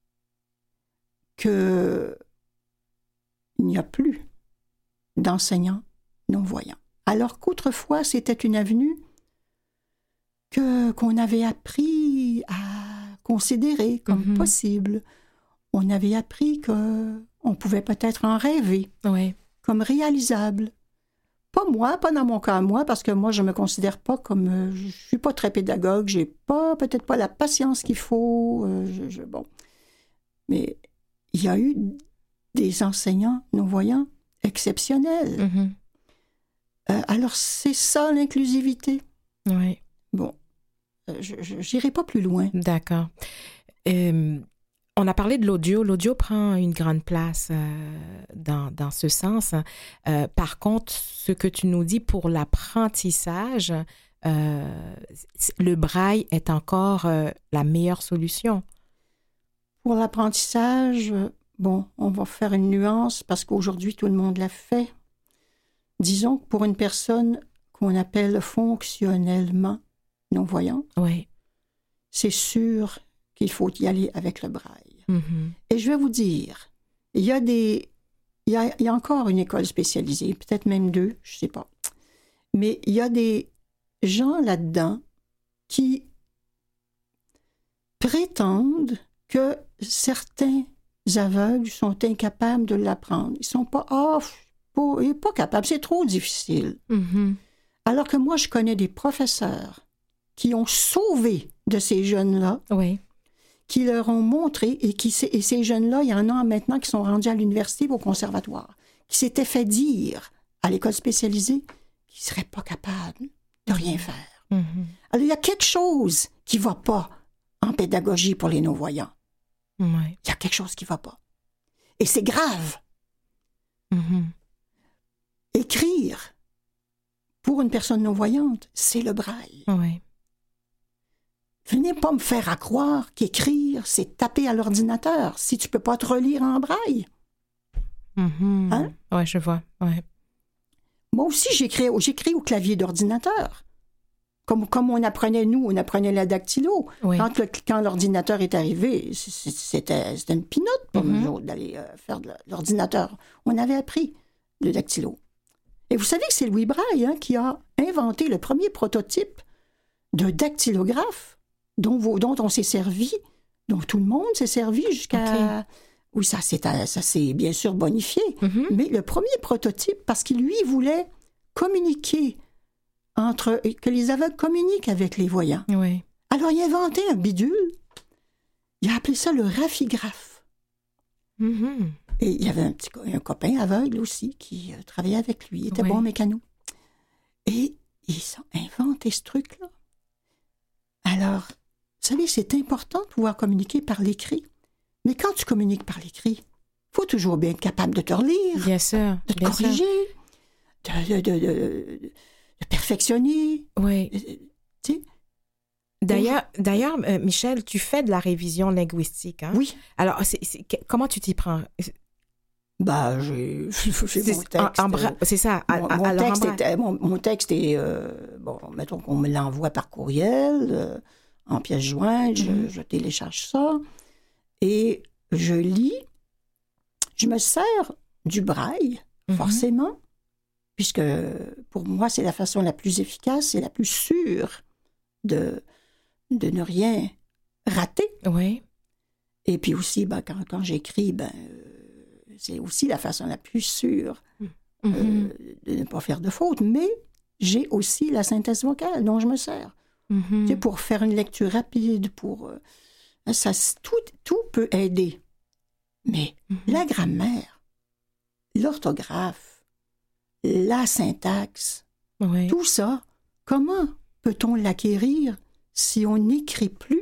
qu'il n'y a plus d'enseignants non-voyants. Alors qu'autrefois, c'était une avenue que, qu'on avait appris à considérer comme mm-hmm. possible. On avait appris qu'on pouvait peut-être en rêver, oui. comme réalisable. Pas moi, pas dans mon cas moi, parce que moi, je me considère pas comme... Euh, je suis pas très pédagogue, j'ai pas, peut-être pas la patience qu'il faut. Euh, je, je, bon. Mais il y a eu des enseignants non-voyants exceptionnels. Mm-hmm. Euh, alors, c'est ça, l'inclusivité. Oui. Bon, euh, je n'irai pas plus loin. D'accord. Euh... On a parlé de l'audio. L'audio prend une grande place euh, dans, dans ce sens. Euh, par contre, ce que tu nous dis pour l'apprentissage, euh, le braille est encore euh, la meilleure solution. Pour l'apprentissage, bon, on va faire une nuance parce qu'aujourd'hui, tout le monde l'a fait. Disons que pour une personne qu'on appelle fonctionnellement non-voyante, oui. c'est sûr qu'il faut y aller avec le braille. Mm-hmm. Et je vais vous dire, il y a des... Il y a, il y a encore une école spécialisée, peut-être même deux, je ne sais pas. Mais il y a des gens là-dedans qui prétendent que certains aveugles sont incapables de l'apprendre. Ils ne sont pas... Ah, oh, ils sont pas capables, c'est trop difficile. Mm-hmm. Alors que moi, je connais des professeurs qui ont sauvé de ces jeunes-là, oui. qui leur ont montré, et, qui, et ces jeunes-là, il y en a maintenant qui sont rendus à l'université ou au conservatoire, qui s'étaient fait dire à l'école spécialisée qu'ils ne seraient pas capables de rien faire. Mm-hmm. Alors, il y a quelque chose qui ne va pas en pédagogie pour les non-voyants. Oui. Il y a quelque chose qui ne va pas. Et c'est grave. Mm-hmm. Écrire, pour une personne non-voyante, c'est le braille. Oui. Venez pas me faire à croire qu'écrire, c'est taper à l'ordinateur si tu peux pas te relire en braille. Mm-hmm. Hein? Oui, je vois. Ouais. Moi aussi, j'écris, j'écris au clavier d'ordinateur. Comme, comme on apprenait, nous, on apprenait la dactylo. Oui. Quand, le, quand l'ordinateur est arrivé, c'était, c'était une pinote pour mm-hmm. nous autres d'aller euh, faire de l'ordinateur. On avait appris le dactylo. Et vous savez que c'est Louis Braille hein, qui a inventé le premier prototype de dactylographe dont, dont on s'est servi, dont tout le monde s'est servi jusqu'à... Okay. Oui, ça s'est ça, c'est bien sûr bonifié, mm-hmm. mais le premier prototype, parce qu'il, lui, voulait communiquer entre... que les aveugles communiquent avec les voyants. Oui. Alors, il a inventé un bidule. Il a appelé ça le raphigraphe. Mm-hmm. Et il y avait un, petit, un copain aveugle aussi qui euh, travaillait avec lui. Il était oui. bon mécano. Et ils ont inventé ce truc-là. Alors, vous savez, c'est important de pouvoir communiquer par l'écrit. Mais quand tu communiques par l'écrit, il faut toujours bien être capable de te relire, bien sûr, de te bien corriger, de, de, de, de, de perfectionner. Oui. Euh, tu sais. D'ailleurs, d'ailleurs euh, Michel, tu fais de la révision linguistique. Hein? Oui. Alors, c'est, c'est, comment tu t'y prends? Bah, j'ai, j'ai c'est, mon texte. En, en bra- c'est ça. Mon, à, mon, alors texte en bra- est, mon, mon texte est... Euh, bon, mettons qu'on me l'envoie par courriel, euh, en pièce jointe, mm-hmm. je, je télécharge ça, et je lis. Je me sers du braille, mm-hmm. forcément, puisque pour moi, c'est la façon la plus efficace et la plus sûre de, de ne rien rater. Oui. Et puis aussi, ben, quand, quand j'écris, ben... c'est aussi la façon la plus sûre mm-hmm. euh, de ne pas faire de faute. Mais j'ai aussi la synthèse vocale dont je me sers. Mm-hmm. Tu sais, pour faire une lecture rapide, pour... Euh, ça, tout, tout peut aider. Mais mm-hmm. la grammaire, l'orthographe, la syntaxe, oui. tout ça, comment peut-on l'acquérir si on n'écrit plus?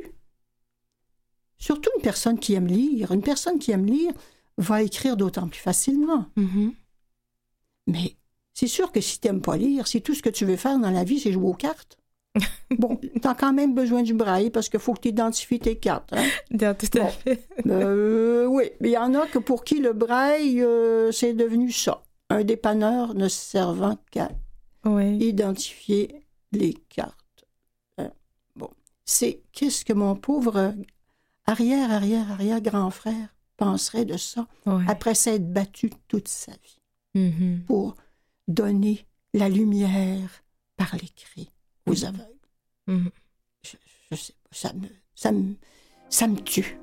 Surtout une personne qui aime lire. Une personne qui aime lire va écrire d'autant plus facilement. Mm-hmm. Mais c'est sûr que si tu n'aimes pas lire, si tout ce que tu veux faire dans la vie, c'est jouer aux cartes, bon, tu as quand même besoin du braille parce qu'il faut que tu identifies tes cartes. Hein? Non, tout à bon. fait. euh, oui, mais il y en a que pour qui le braille, euh, c'est devenu ça. Un dépanneur ne servant qu'à oui. identifier les cartes. Hein? Bon, c'est qu'est-ce que mon pauvre arrière, arrière, arrière grand frère penserait de ça ouais. après s'être battu toute sa vie mm-hmm. pour donner la lumière par l'écrit aux mm-hmm. aveugles. Mm-hmm. Je, je sais pas, ça me, ça me, ça me tue.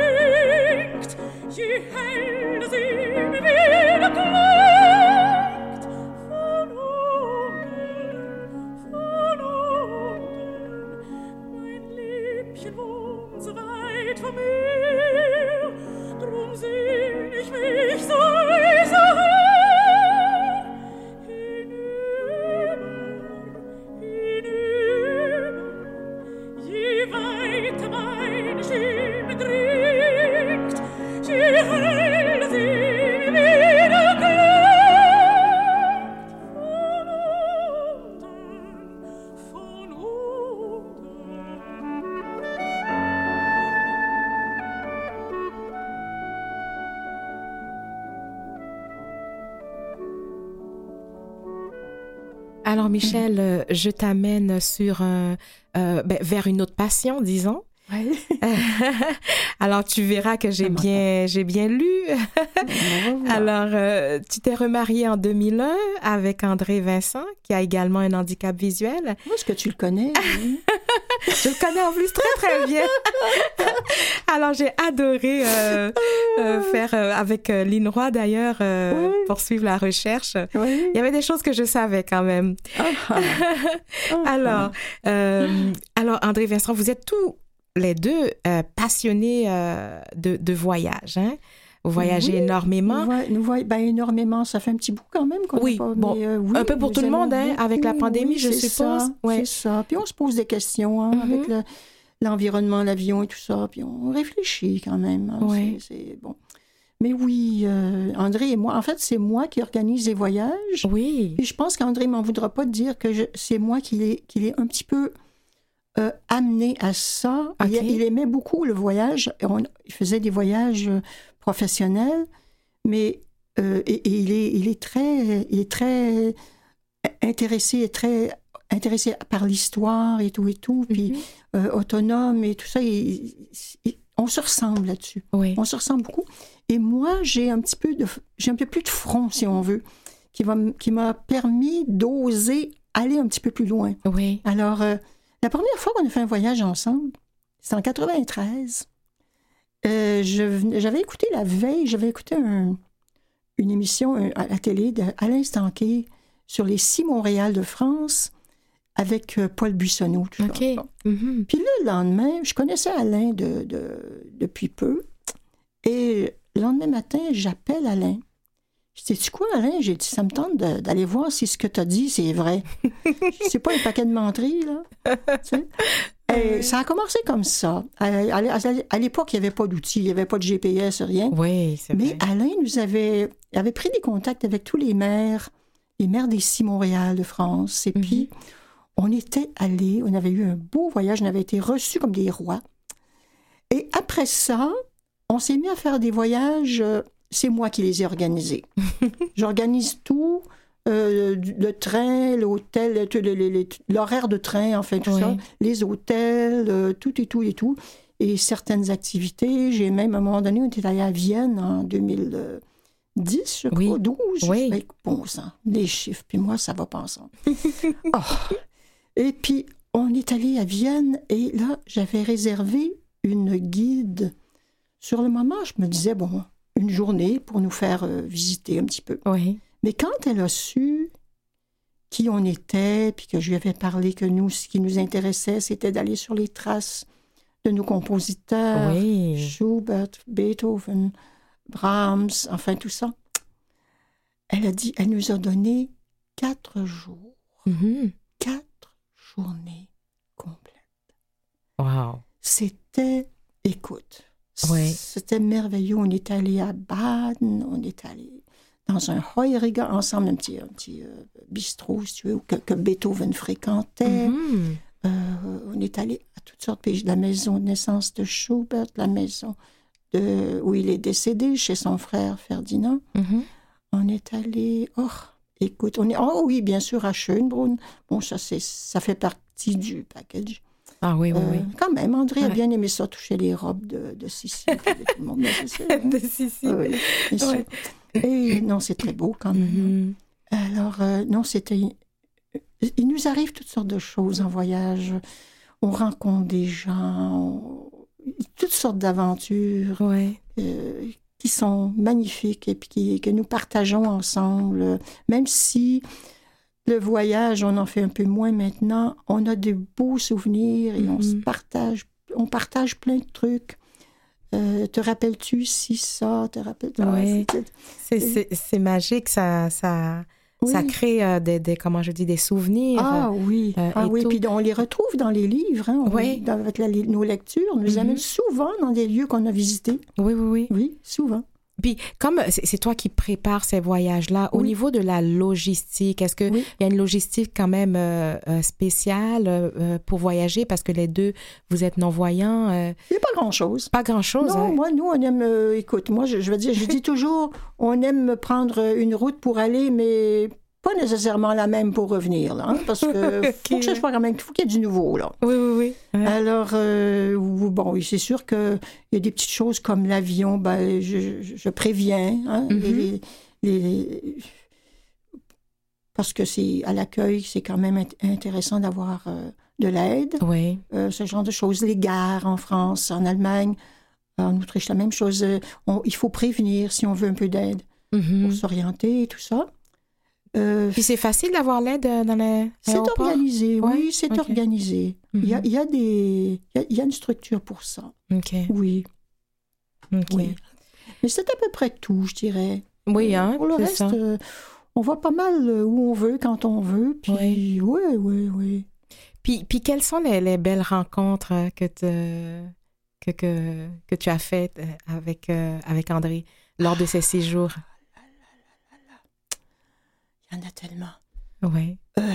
Je held sie mir wieder klar. Alors, Michel, euh, je t'amène sur un, euh, ben, vers une autre passion, disons. Oui. Alors, tu verras que j'ai bien, j'ai bien lu. Alors, euh, tu t'es remariée en deux mille un avec André Vincent, qui a également un handicap visuel. Est-ce que tu le connais? Oui. Je le connais en plus très, très bien. Alors, j'ai adoré euh, euh, faire euh, avec euh, Lynn Roy, d'ailleurs, euh, oui. poursuivre la recherche. Oui. Il y avait des choses que je savais quand même. Uh-huh. Uh-huh. Alors, euh, alors, André Vincent, vous êtes tous les deux euh, passionnés euh, de, de voyage, hein? Vous voyagez oui, énormément. Nous voyons ben, énormément, ça fait un petit bout quand même. Qu'on oui, pas, bon, mais, euh, oui, un peu pour tout le monde, hein, avec la pandémie, oui, je c'est suppose. Ça, ouais. C'est ça. Puis on se pose des questions hein, mm-hmm. avec le, l'environnement, l'avion et tout ça. Puis on réfléchit quand même. Hein, ouais. c'est, c'est bon. Mais oui, euh, André et moi, en fait, c'est moi qui organise les voyages. Oui. Puis je pense qu'André ne m'en voudra pas de dire que je, c'est moi qui l'ai, qui l'ai un petit peu euh, amené à ça. Okay. Il, il aimait beaucoup le voyage. On, il faisait des voyages professionnels. Mais euh, et, et il, est, il, est très, il est très intéressé, très intéressé par l'histoire et tout et tout, puis mm-hmm. euh, autonome et tout ça. Il, il, on se ressemble là-dessus. Oui. On se ressemble beaucoup. Et moi, j'ai un petit peu de, j'ai un peu plus de front, si on veut, qui, va, qui m'a permis d'oser aller un petit peu plus loin. Oui. Alors, euh, la première fois qu'on a fait un voyage ensemble, c'était en quatre-vingt-treize. Euh, je, j'avais écouté la veille, j'avais écouté un, une émission un, à la télé d'Alain Stanquet sur les six Montréal de France avec euh, Paul Buissonneau. Tout okay. ça. Mm-hmm. Puis là, le lendemain, je connaissais Alain de, de, depuis peu. Et le lendemain matin, j'appelle Alain. Je dis, sais-tu quoi, Alain? J'ai dit, ça me tente de, d'aller voir si ce que tu as dit, c'est vrai. C'est pas un paquet de menteries, là. Tu sais? Et ça a commencé comme ça. À, à, à l'époque, il n'y avait pas d'outils, il n'y avait pas de G P S, rien. Oui, c'est Mais vrai. Alain nous avait, avait pris des contacts avec tous les maires, les maires des six Montréal de France. Et mm-hmm. puis, on était allés, on avait eu un beau voyage, on avait été reçus comme des rois. Et après ça, on s'est mis à faire des voyages, c'est moi qui les ai organisés. J'organise tout. Euh, le train, l'hôtel, les, les, les, l'horaire de train, enfin, tout oui. ça, les hôtels, euh, tout et tout et tout, et certaines activités. J'ai même, à un moment donné, on était allé à Vienne en deux mille dix, je crois, oui. douze. Oui. Avec, bon sang, les chiffres, puis moi, ça va pas ensemble. oh. Et puis, on est allé à Vienne, et là, j'avais réservé une guide. Sur le moment, je me disais, bon, une journée pour nous faire euh, visiter un petit peu. Oui. Mais quand elle a su qui on était, puis que je lui avais parlé que nous, ce qui nous intéressait, c'était d'aller sur les traces de nos compositeurs, oui. Schubert, Beethoven, Brahms, enfin tout ça, elle a dit, elle nous a donné quatre jours, mm-hmm. quatre journées complètes. Wow. C'était, écoute, oui. c'était merveilleux. On est allé à Baden, on est allé dans un Heuriger ensemble, un petit, un petit euh, bistrot, si tu veux, que, que Beethoven fréquentait. Mm-hmm. Euh, on est allé à toutes sortes de pays. La maison de naissance de Schubert, la maison de, où il est décédé, chez son frère Ferdinand. Mm-hmm. On est allé... Oh, écoute, on est... Oh oui, bien sûr, à Schönbrunn. Bon, ça, c'est, ça fait partie du package. Ah oui, oui, euh, oui. Quand même, André ouais. a bien aimé ça, toucher les robes de, de Sicile. De tout le monde, c'est sûr, hein? De Sicile. Oui, bien sûr. Ouais. Et non, c'est très beau quand même. Mm-hmm. Alors, euh, non, c'était... Il nous arrive toutes sortes de choses en voyage. On rencontre des gens, on... toutes sortes d'aventures ouais. euh, qui sont magnifiques et puis qui, que nous partageons ensemble. Même si le voyage, on en fait un peu moins maintenant, on a de beaux souvenirs et mm-hmm. on se partage, on partage plein de trucs. Euh, te rappelles-tu si ça, te rappelles-tu? Oui, ah, c'est, c'est, c'est, c'est magique, ça, ça, oui. ça crée euh, des, des, comment je dis, des souvenirs. Ah oui, euh, ah, oui. Puis on les retrouve dans les livres, hein, on, oui. dans, avec la, nos lectures, on nous mm-hmm. amène souvent dans des lieux qu'on a visités. Oui, oui, oui. Oui, souvent. Puis, comme c'est, c'est toi qui prépares ces voyages-là, oui. au niveau de la logistique, est-ce qu'il oui. y a une logistique quand même euh, spéciale euh, pour voyager? Parce que les deux, vous êtes non-voyants. Euh... Il n'y a pas grand-chose. Pas grand-chose, Non, hein? moi, nous, on aime... Euh, écoute, moi, je, je veux dire, je dis toujours, on aime prendre une route pour aller, mais pas nécessairement la même pour revenir, là, hein, parce que okay, faut que ce soit quand même, faut qu'il y ait du nouveau, là. Oui, oui, oui. Ouais. Alors, euh, bon, c'est sûr qu'il y a des petites choses comme l'avion, ben, je, je, je préviens, hein, mm-hmm. les, les, les, parce que c'est à l'accueil, c'est quand même intéressant d'avoir euh, de l'aide. Oui. Euh, ce genre de choses, les gares en France, en Allemagne, en Autriche, la même chose. On, il faut prévenir si on veut un peu d'aide mm-hmm. pour s'orienter et tout ça. Euh, Puis c'est facile d'avoir l'aide dans les C'est organisé, ouais? Oui, c'est okay. organisé. Mm-hmm. Il, y a, il y a des... Il y a, il y a une structure pour ça. OK. Oui. OK. Oui. Mais c'est à peu près tout, je dirais. Oui, hein, pour le c'est reste, ça. Euh, on va pas mal où on veut, quand on veut. Puis, oui, oui, oui. oui. Puis, puis quelles sont les, les belles rencontres que, te, que, que, que tu as faites avec, euh, avec André lors de ces séjours? Il y en a tellement. Oui. Euh...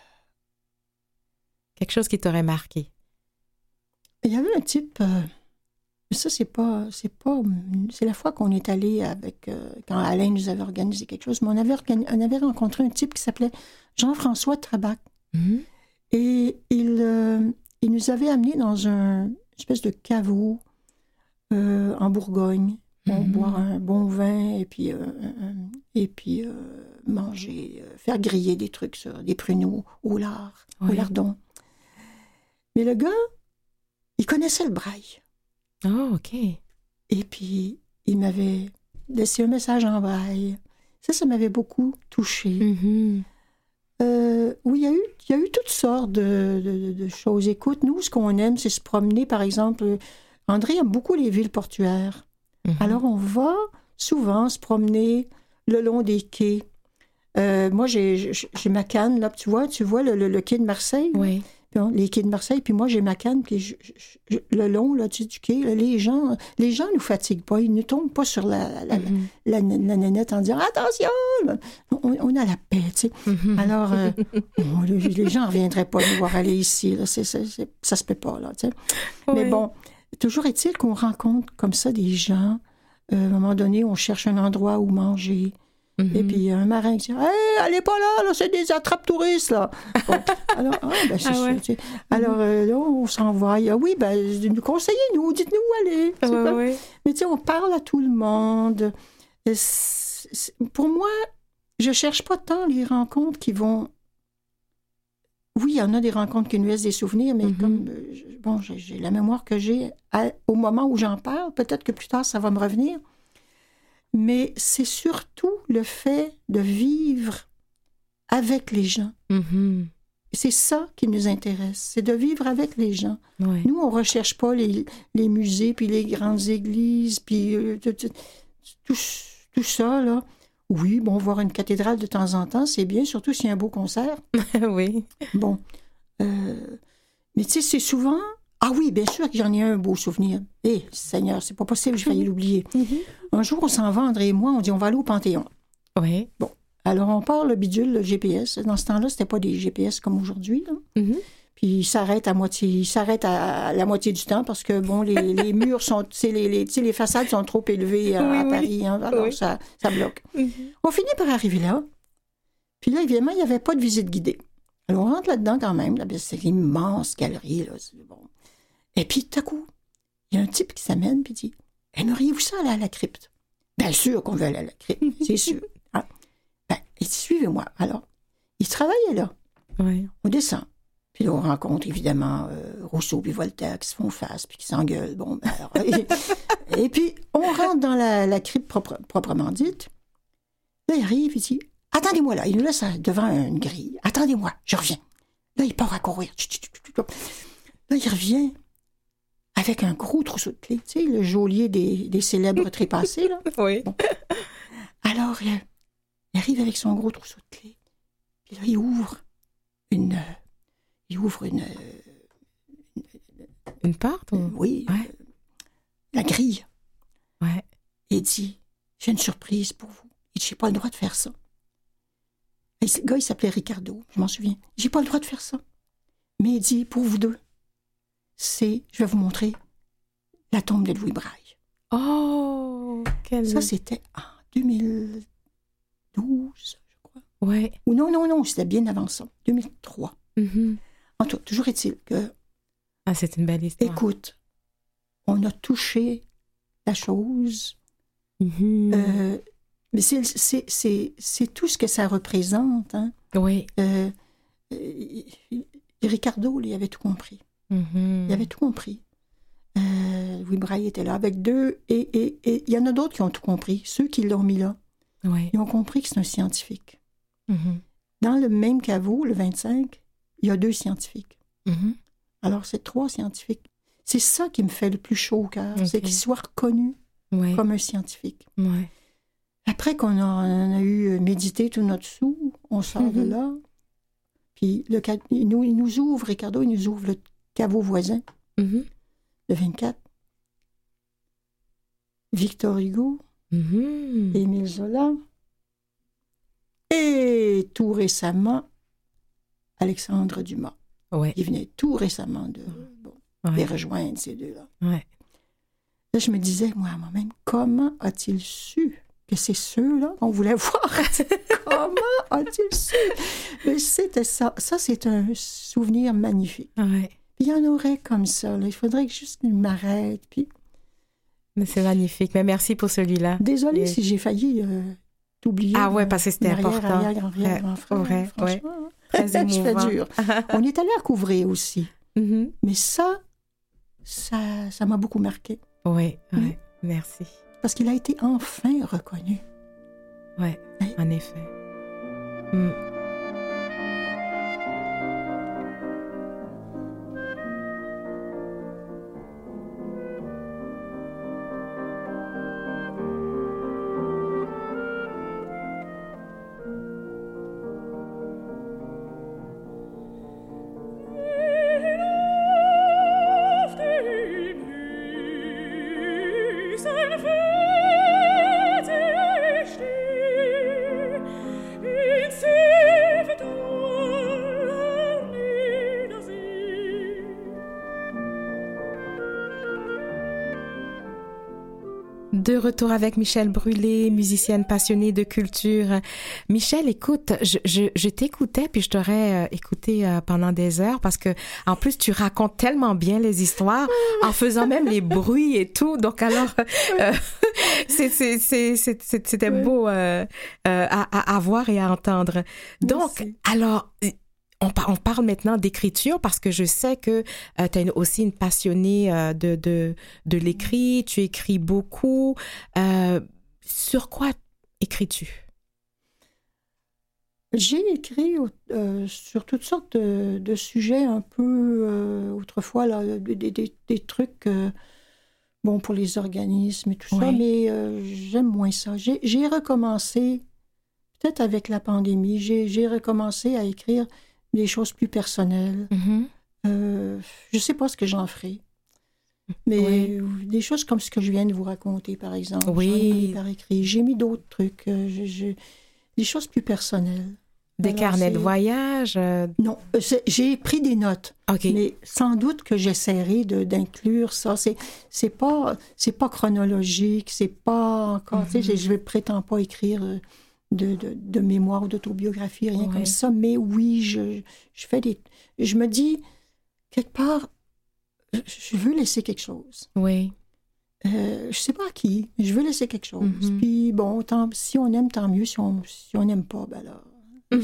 Quelque chose qui t'aurait marqué. Il y avait un type... Euh... Ça, c'est pas... C'est pas... C'est la fois qu'on est allé avec... Euh, quand Alain nous avait organisé quelque chose, mais on avait, organi... on avait rencontré un type qui s'appelait Jean-François Trabac. Mm-hmm. Et il, euh, il nous avait amenés dans un une espèce de caveau euh, en Bourgogne. On mm-hmm. boit un bon vin et puis... Euh, euh, et puis... Euh, manger, euh, faire griller des trucs, ça, des pruneaux au lard, oui. au lardon. Mais le gars, il connaissait le braille. Oh, OK. Et puis, il m'avait laissé un message en braille. Ça, ça m'avait beaucoup touchée. Mm-hmm. Euh, oui, il y a eu, il y a eu toutes sortes de, de, de choses. Écoute, nous, ce qu'on aime, c'est se promener, par exemple. André aime beaucoup les villes portuaires. Mm-hmm. Alors, on va souvent se promener le long des quais. Euh, moi, j'ai, j'ai, j'ai ma canne, là, tu vois, tu vois le, le, le quai de Marseille? Oui. Puis, les quais de Marseille, puis moi, j'ai ma canne, puis je, je, je, le long, là, du, du quai, là, les gens les gens nous fatiguent pas, ils ne tombent pas sur la, la, mm-hmm. la, la, la nénette en disant « Attention! » on, on a la paix, tu sais. Mm-hmm. Alors, euh, bon, les, les gens ne reviendraient pas nous voir aller ici, là, c'est, c'est, c'est, ça se peut pas, là, tu sais. Oui. Mais bon, toujours est-il qu'on rencontre comme ça des gens, euh, à un moment donné, on cherche un endroit où manger. Mm-hmm. Et puis, il y a un marin qui dit « Hey, allez pas là, là, c'est des attrape-touristes, là! » Bon, alors, ah, ben, c'est ah sûr, ouais. tu sais. Alors, euh, là, on s'en va. Ah, oui, ben, conseillez-nous, dites-nous où aller. Ouais, ouais. Mais tu sais, on parle à tout le monde. C'est, c'est, pour moi, je cherche pas tant les rencontres qui vont... Oui, il y en a des rencontres qui nous laissent des souvenirs, mais mm-hmm. comme, euh, bon, j'ai, j'ai la mémoire que j'ai à, au moment où j'en parle, peut-être que plus tard, ça va me revenir. Mais c'est surtout le fait de vivre avec les gens. Mm-hmm. C'est ça qui nous intéresse, c'est de vivre avec les gens. Oui. Nous, on ne recherche pas les, les musées, puis les grandes églises, puis euh, tout, tout, tout, tout ça, là. Oui, bon, voir une cathédrale de temps en temps, c'est bien, surtout s'il y a un beau concert. Oui. Bon. Euh, mais tu sais, c'est souvent... Ah oui, bien sûr que j'en ai un beau souvenir. Eh, hey, Seigneur, c'est pas possible, j'ai failli l'oublier. Mm-hmm. Un jour, on s'en va, André et moi, on dit on va aller au Panthéon. Oui. Bon, alors on part le bidule, le G P S. Dans ce temps-là, c'était pas des G P S comme aujourd'hui, là. Mm-hmm. Puis il s'arrête à moitié, il s'arrête à la moitié du temps parce que, bon, les, les murs sont, tu sais, les, les, les façades sont trop élevées à, oui, à oui. Paris, hein, alors oui. ça, ça bloque. Mm-hmm. On finit par arriver là. Puis là, évidemment, il n'y avait pas de visite guidée. Alors on rentre là-dedans quand même, là, c'est une immense galerie, là, c'est bon. Et puis, tout à coup, il y a un type qui s'amène et dit « Aimeriez-vous ça aller à la crypte? » Bien sûr qu'on veut aller à la crypte, c'est sûr. Ah. Ben, il dit « Suivez-moi. » Alors, il travaillait là. Oui. On descend. Puis là, on rencontre évidemment euh, Rousseau puis Voltaire qui se font face puis qui s'engueulent. Bon, ben alors, et, et puis, on rentre dans la, la crypte propre, proprement dite. Là, il arrive, il dit « Attendez-moi là. » Il nous laisse devant une grille. « Attendez-moi, je reviens. » Là, il part à courir. Là, il revient avec un gros trousseau de clés, tu sais, le geôlier des, des célèbres trépassés, là. Oui. Bon. Alors, il, il arrive avec son gros trousseau de clés. Puis là, il ouvre une... Il ouvre une... Une, une porte? Ou... Euh, oui. Ouais. Euh, la grille. Ouais. Et il dit, j'ai une surprise pour vous. Il dit, j'ai pas le droit de faire ça. Et le gars, il s'appelait Ricardo, je m'en souviens. J'ai pas le droit de faire ça. Mais il dit, pour vous deux, c'est, je vais vous montrer la tombe de Louis Braille. Oh, quel... Ça, c'était en deux mille douze, je crois. Ouais. Ou non, non, non, c'était bien avant ça, deux mille trois. Mm-hmm. En tout, toujours est-il que... Ah, c'est une belle histoire. Écoute, on a touché la chose, Mm-hmm. euh, mais c'est, c'est, c'est, c'est tout ce que ça représente. Hein. Oui. Euh, euh, Ricardo, il avait tout compris. Mm-hmm. Il avait tout compris. Euh, Louis Braille était là avec deux, et il et, et, y en a d'autres qui ont tout compris. Ceux qui l'ont mis là, Oui. ils ont compris que c'est un scientifique. Mm-hmm. Dans le même caveau, le vingt-cinq, il y a deux scientifiques. Mm-hmm. Alors, c'est trois scientifiques. C'est ça qui me fait le plus chaud au cœur, Okay. c'est qu'il soit reconnu Oui. comme un scientifique. Oui. Après qu'on a, on a eu médité tout notre sou, on sort mm-hmm. de là, puis le, il, nous, il nous ouvre, Ricardo, il nous ouvre le caveau voisin, Mm-hmm. le vingt-quatre. Victor Hugo, Mm-hmm. Émile Zola, et tout récemment, Alexandre Dumas. Oui. Il venait tout récemment de, bon, Ouais. les rejoindre, ces deux-là. Ouais. Là, je me disais, moi, moi-même, comment a-t-il su que c'est ceux-là qu'on voulait voir? Comment a-t-il su? Mais c'était ça. Ça, c'est un souvenir magnifique. Ouais. Puis il y en aurait comme ça. Là. Il faudrait que juste qu'il m'arrête. Puis... Mais c'est magnifique. Mais merci pour celui-là. Désolée Et... si j'ai failli euh, t'oublier. Ah ouais, parce que c'était arrière, important. Arrière, arrière, arrière, ouais. grand frère, Ouais. franchement. Ouais. Très émouvant. Je fais dur. On est allé à Couvray aussi. Mm-hmm. Mais ça, ça, ça m'a beaucoup marqué. Oui, oui. Mm. Merci. Parce qu'il a été enfin reconnu. Oui, oui. En effet. Mm. De retour avec Michèle Brûlé, musicienne passionnée de culture. Michèle, écoute, je, je, je t'écoutais puis je t'aurais euh, écouté euh, pendant des heures parce que en plus tu racontes tellement bien les histoires en faisant même les bruits et tout. Donc alors, euh, c'est, c'est, c'est, c'est, c'était beau euh, euh, à, à voir et à entendre. Donc, Merci. alors... On, par, on parle maintenant d'écriture parce que je sais que euh, tu es aussi une passionnée euh, de, de, de l'écrit, tu écris beaucoup. Euh, sur quoi écris-tu? J'ai écrit euh, sur toutes sortes de, de sujets un peu, euh, autrefois, là, des, des, des trucs euh, bon, pour les organismes et tout oui. ça, mais euh, j'aime moins ça. J'ai, j'ai recommencé, peut-être avec la pandémie, j'ai, j'ai recommencé à écrire des choses plus personnelles. Mm-hmm. Euh, je ne sais pas ce que j'en ferai. Mais oui. des choses comme ce que je viens de vous raconter, par exemple. Oui. J'en ai mis par écrit. J'ai mis d'autres trucs. Euh, je, je, des choses plus personnelles. Des Alors, carnets c'est... de voyage? Euh... Non, c'est... j'ai pris des notes. Okay. Mais sans doute que j'essaierai de, d'inclure ça. C'est, c'est, pas, c'est pas chronologique. C'est pas encore... Mm-hmm. Tu sais, je ne prétends pas écrire... Euh, De, de, de mémoire ou d'autobiographie, rien oui. comme ça. Mais oui, je, je fais des... Je me dis, quelque part, je, je veux laisser quelque chose. Oui. Euh, je ne sais pas à qui, mais je veux laisser quelque chose. Mm-hmm. Puis bon, tant, si on aime, tant mieux. Si on si on n'aime pas, ben là...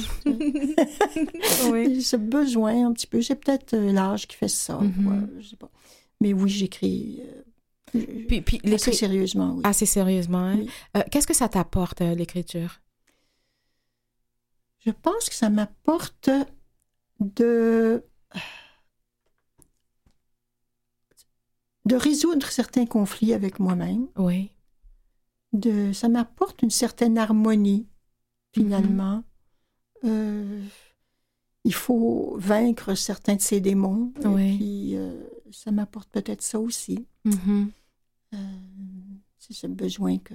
oui. Ce besoin, un petit peu, c'est peut-être l'âge qui fait ça. Mm-hmm. Ouais, je sais pas. Mais oui, j'écris... Euh, puis, puis, assez sérieusement, oui. Assez sérieusement, hein? Oui. Euh, qu'est-ce que ça t'apporte, euh, l'écriture? Je pense que ça m'apporte de, de résoudre certains conflits avec moi-même. Oui. De, ça m'apporte une certaine harmonie, finalement. Mm-hmm. Euh, il faut vaincre certains de ces démons. Oui. Et puis, euh, ça m'apporte peut-être ça aussi. Mm-hmm. Euh, c'est ce besoin que...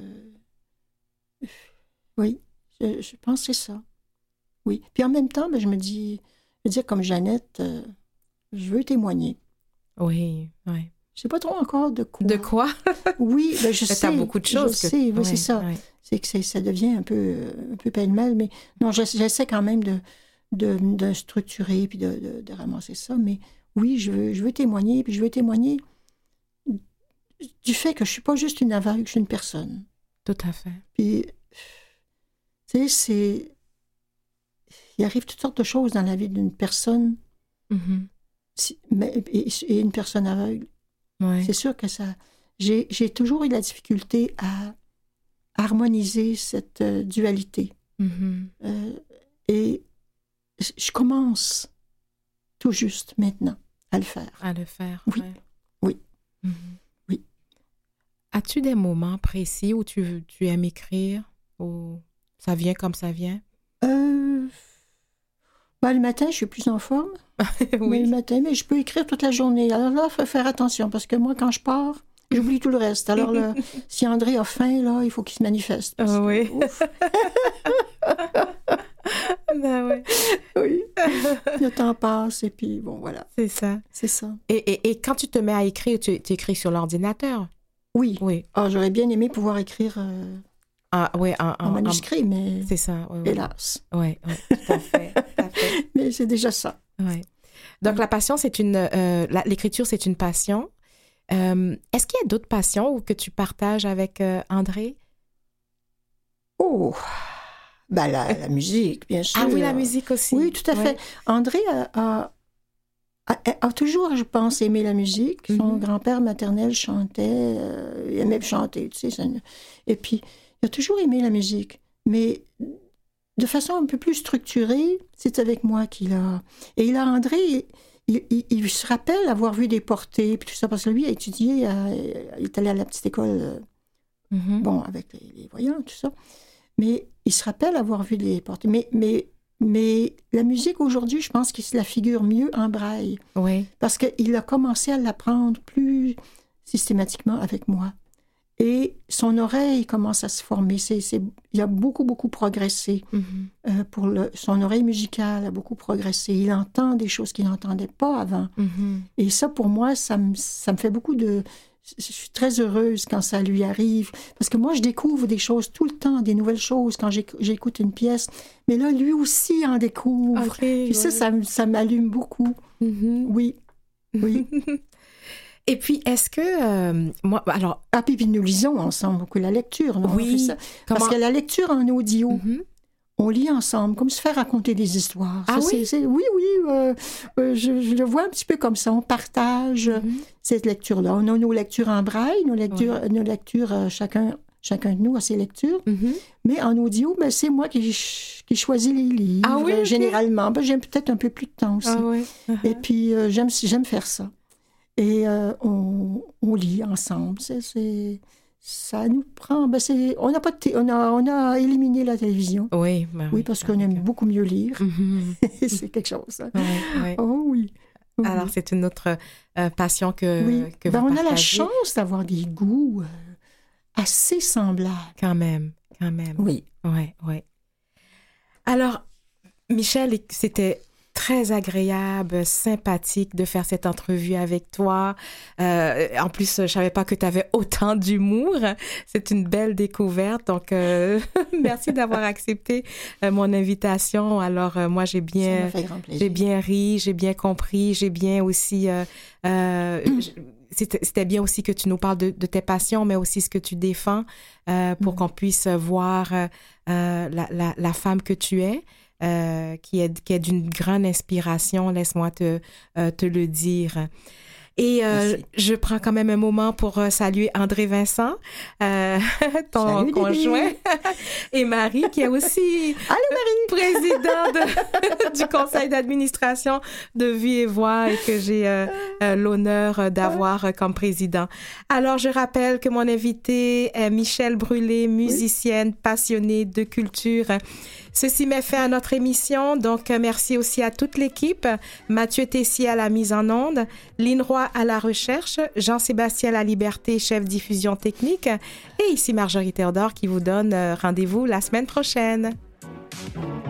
Oui, je, je pense que c'est ça. Oui. Puis en même temps, ben, je me dis, je veux dire, comme Jeannette, euh, je veux témoigner. Oui, oui. Je sais pas trop encore de quoi. De quoi? Oui, ben je sais. T'as beaucoup de choses. Je que... sais, oui, ouais, c'est ça. Ouais. C'est que c'est, ça devient un peu, un peu pêle-mêle, mais non, j'essaie quand même de, de, de structurer puis de, de, de ramasser ça. Mais oui, je veux, je veux témoigner, puis je veux témoigner du fait que je suis pas juste une aveugle, je suis une personne. Tout à fait. Puis, tu sais, c'est... Il arrive toutes sortes de choses dans la vie d'une personne, Mm-hmm. si, mais, et, et une personne aveugle. Ouais. C'est sûr que ça... J'ai, j'ai toujours eu la difficulté à harmoniser cette euh, dualité. Mm-hmm. Euh, et je commence tout juste maintenant à le faire. À le faire, oui. Ouais. Oui. Mm-hmm. Oui. As-tu des moments précis où tu, tu aimes écrire, ou ça vient comme ça vient? Euh... Ben, le matin, je suis plus en forme. Oui. Mais le matin, mais je peux écrire toute la journée. Alors là, il faut faire attention, parce que moi, quand je pars, j'oublie tout le reste. Alors là, si André a faim, là, il faut qu'il se manifeste. Ah que, oui. Ouf. Ben oui. Oui. Le temps passe, et puis bon, voilà. C'est ça. C'est ça. Et, et, et quand tu te mets à écrire, tu, tu écris sur l'ordinateur? Oui. Oui. Ah, j'aurais bien aimé pouvoir écrire euh, Ah, oui, en, en, en manuscrit, en... mais c'est ça. Oui, oui. Hélas. Oui, oui, tout à fait. Tout à fait. Mais c'est déjà ça. Oui. Donc, la passion, c'est une... Euh, la, l'écriture, c'est une passion. Euh, est-ce qu'il y a d'autres passions que tu partages avec euh, André? Oh! Ben, la, la musique, bien sûr. Ah oui, la musique aussi. Oui, tout à ouais. fait. André a, a, a, a toujours, je pense, aimé la musique. Son mm-hmm. grand-père maternel chantait, euh, il aimait chanter, tu sais. Ça, et puis, il a toujours aimé la musique. Mais de façon un peu plus structurée, c'est avec moi qu'il a... Et il a, André, il, il, il se rappelle avoir vu des portées, puis tout ça, parce que lui a étudié, à, il est allé à la petite école, mm-hmm. bon, avec les, les voyants, tout ça. Mais il se rappelle avoir vu les portées. Mais, mais, mais la musique, aujourd'hui, je pense qu'il se la figure mieux en braille. Oui. Parce qu'il a commencé à l'apprendre plus systématiquement avec moi. Et son oreille commence à se former. C'est, c'est, il a beaucoup, beaucoup progressé. Mm-hmm. Euh, pour le, son oreille musicale a beaucoup progressé. Il entend des choses qu'il n'entendait pas avant. Mm-hmm. Et ça, pour moi, ça me, ça me fait beaucoup de... Je suis très heureuse quand ça lui arrive. Parce que moi, je découvre des choses tout le temps, des nouvelles choses quand j'écoute une pièce. Mais là, lui aussi en découvre. Okay, puis ça, ouais. ça, ça m'allume beaucoup. Mm-hmm. Oui, oui. Et puis, est-ce que... Euh, moi, alors... Ah, puis, puis nous lisons ensemble beaucoup la lecture. Non? Oui. Ça. Comment... Parce que la lecture en audio... Mm-hmm. On lit ensemble, comme se faire raconter des histoires. Ah ça, oui? c'est, c'est, oui, oui, euh, euh, je, je le vois un petit peu comme ça. On partage mm-hmm. cette lecture-là. On a nos lectures en braille, nos lectures, ouais. nos lectures euh, chacun, chacun de nous a ses lectures. Mm-hmm. Mais en audio, ben, c'est moi qui, qui choisis les livres, ah oui, okay. généralement. Ben, j'aime peut-être un peu plus de temps aussi. Ah oui. Uh-huh. Et puis, euh, j'aime, j'aime faire ça. Et euh, on, on lit ensemble. C'est... c'est... Ça nous prend... Ben c'est, on, a pas de t- on, a, on a éliminé la télévision. Oui, ben oui, parce qu'on aime okay. beaucoup mieux lire. Mm-hmm. C'est quelque chose. Hein? Oui, oui. Oh oui. oui. Alors, c'est une autre euh, passion que, oui. que ben, vous on partagez. a la chance d'avoir des goûts euh, assez semblables. Quand même, quand même. Oui. Oui, oui. Alors, Michel, c'était... très agréable, sympathique de faire cette entrevue avec toi. Euh, en plus, je savais pas que tu avais autant d'humour. C'est une belle découverte. Donc, euh, merci d'avoir accepté euh, mon invitation. Alors, euh, moi, j'ai bien, j'ai bien ri, j'ai bien compris, j'ai bien aussi... Euh, euh, c'était, c'était bien aussi que tu nous parles de, de tes passions, mais aussi ce que tu défends euh, pour mmh. qu'on puisse voir euh, la, la, la femme que tu es. Euh, qui, est, qui est d'une grande inspiration, laisse-moi te, euh, te le dire. Et euh, je prends quand même un moment pour euh, saluer André Vincent, euh, ton Salut, conjoint, et Marie, qui est aussi Allô, Marie. présidente du conseil d'administration de Vie et Voix et que j'ai euh, euh, l'honneur d'avoir euh, comme président. Alors, je rappelle que mon invité est Michel Brûlé, musicienne oui. passionnée de culture. Ceci met fin à notre émission, donc merci aussi à toute l'équipe. Mathieu Tessier à la mise en onde, Lynn Roy à la recherche, Jean-Sébastien Laliberté, chef diffusion technique, et ici Marjorie Théodore qui vous donne rendez-vous la semaine prochaine.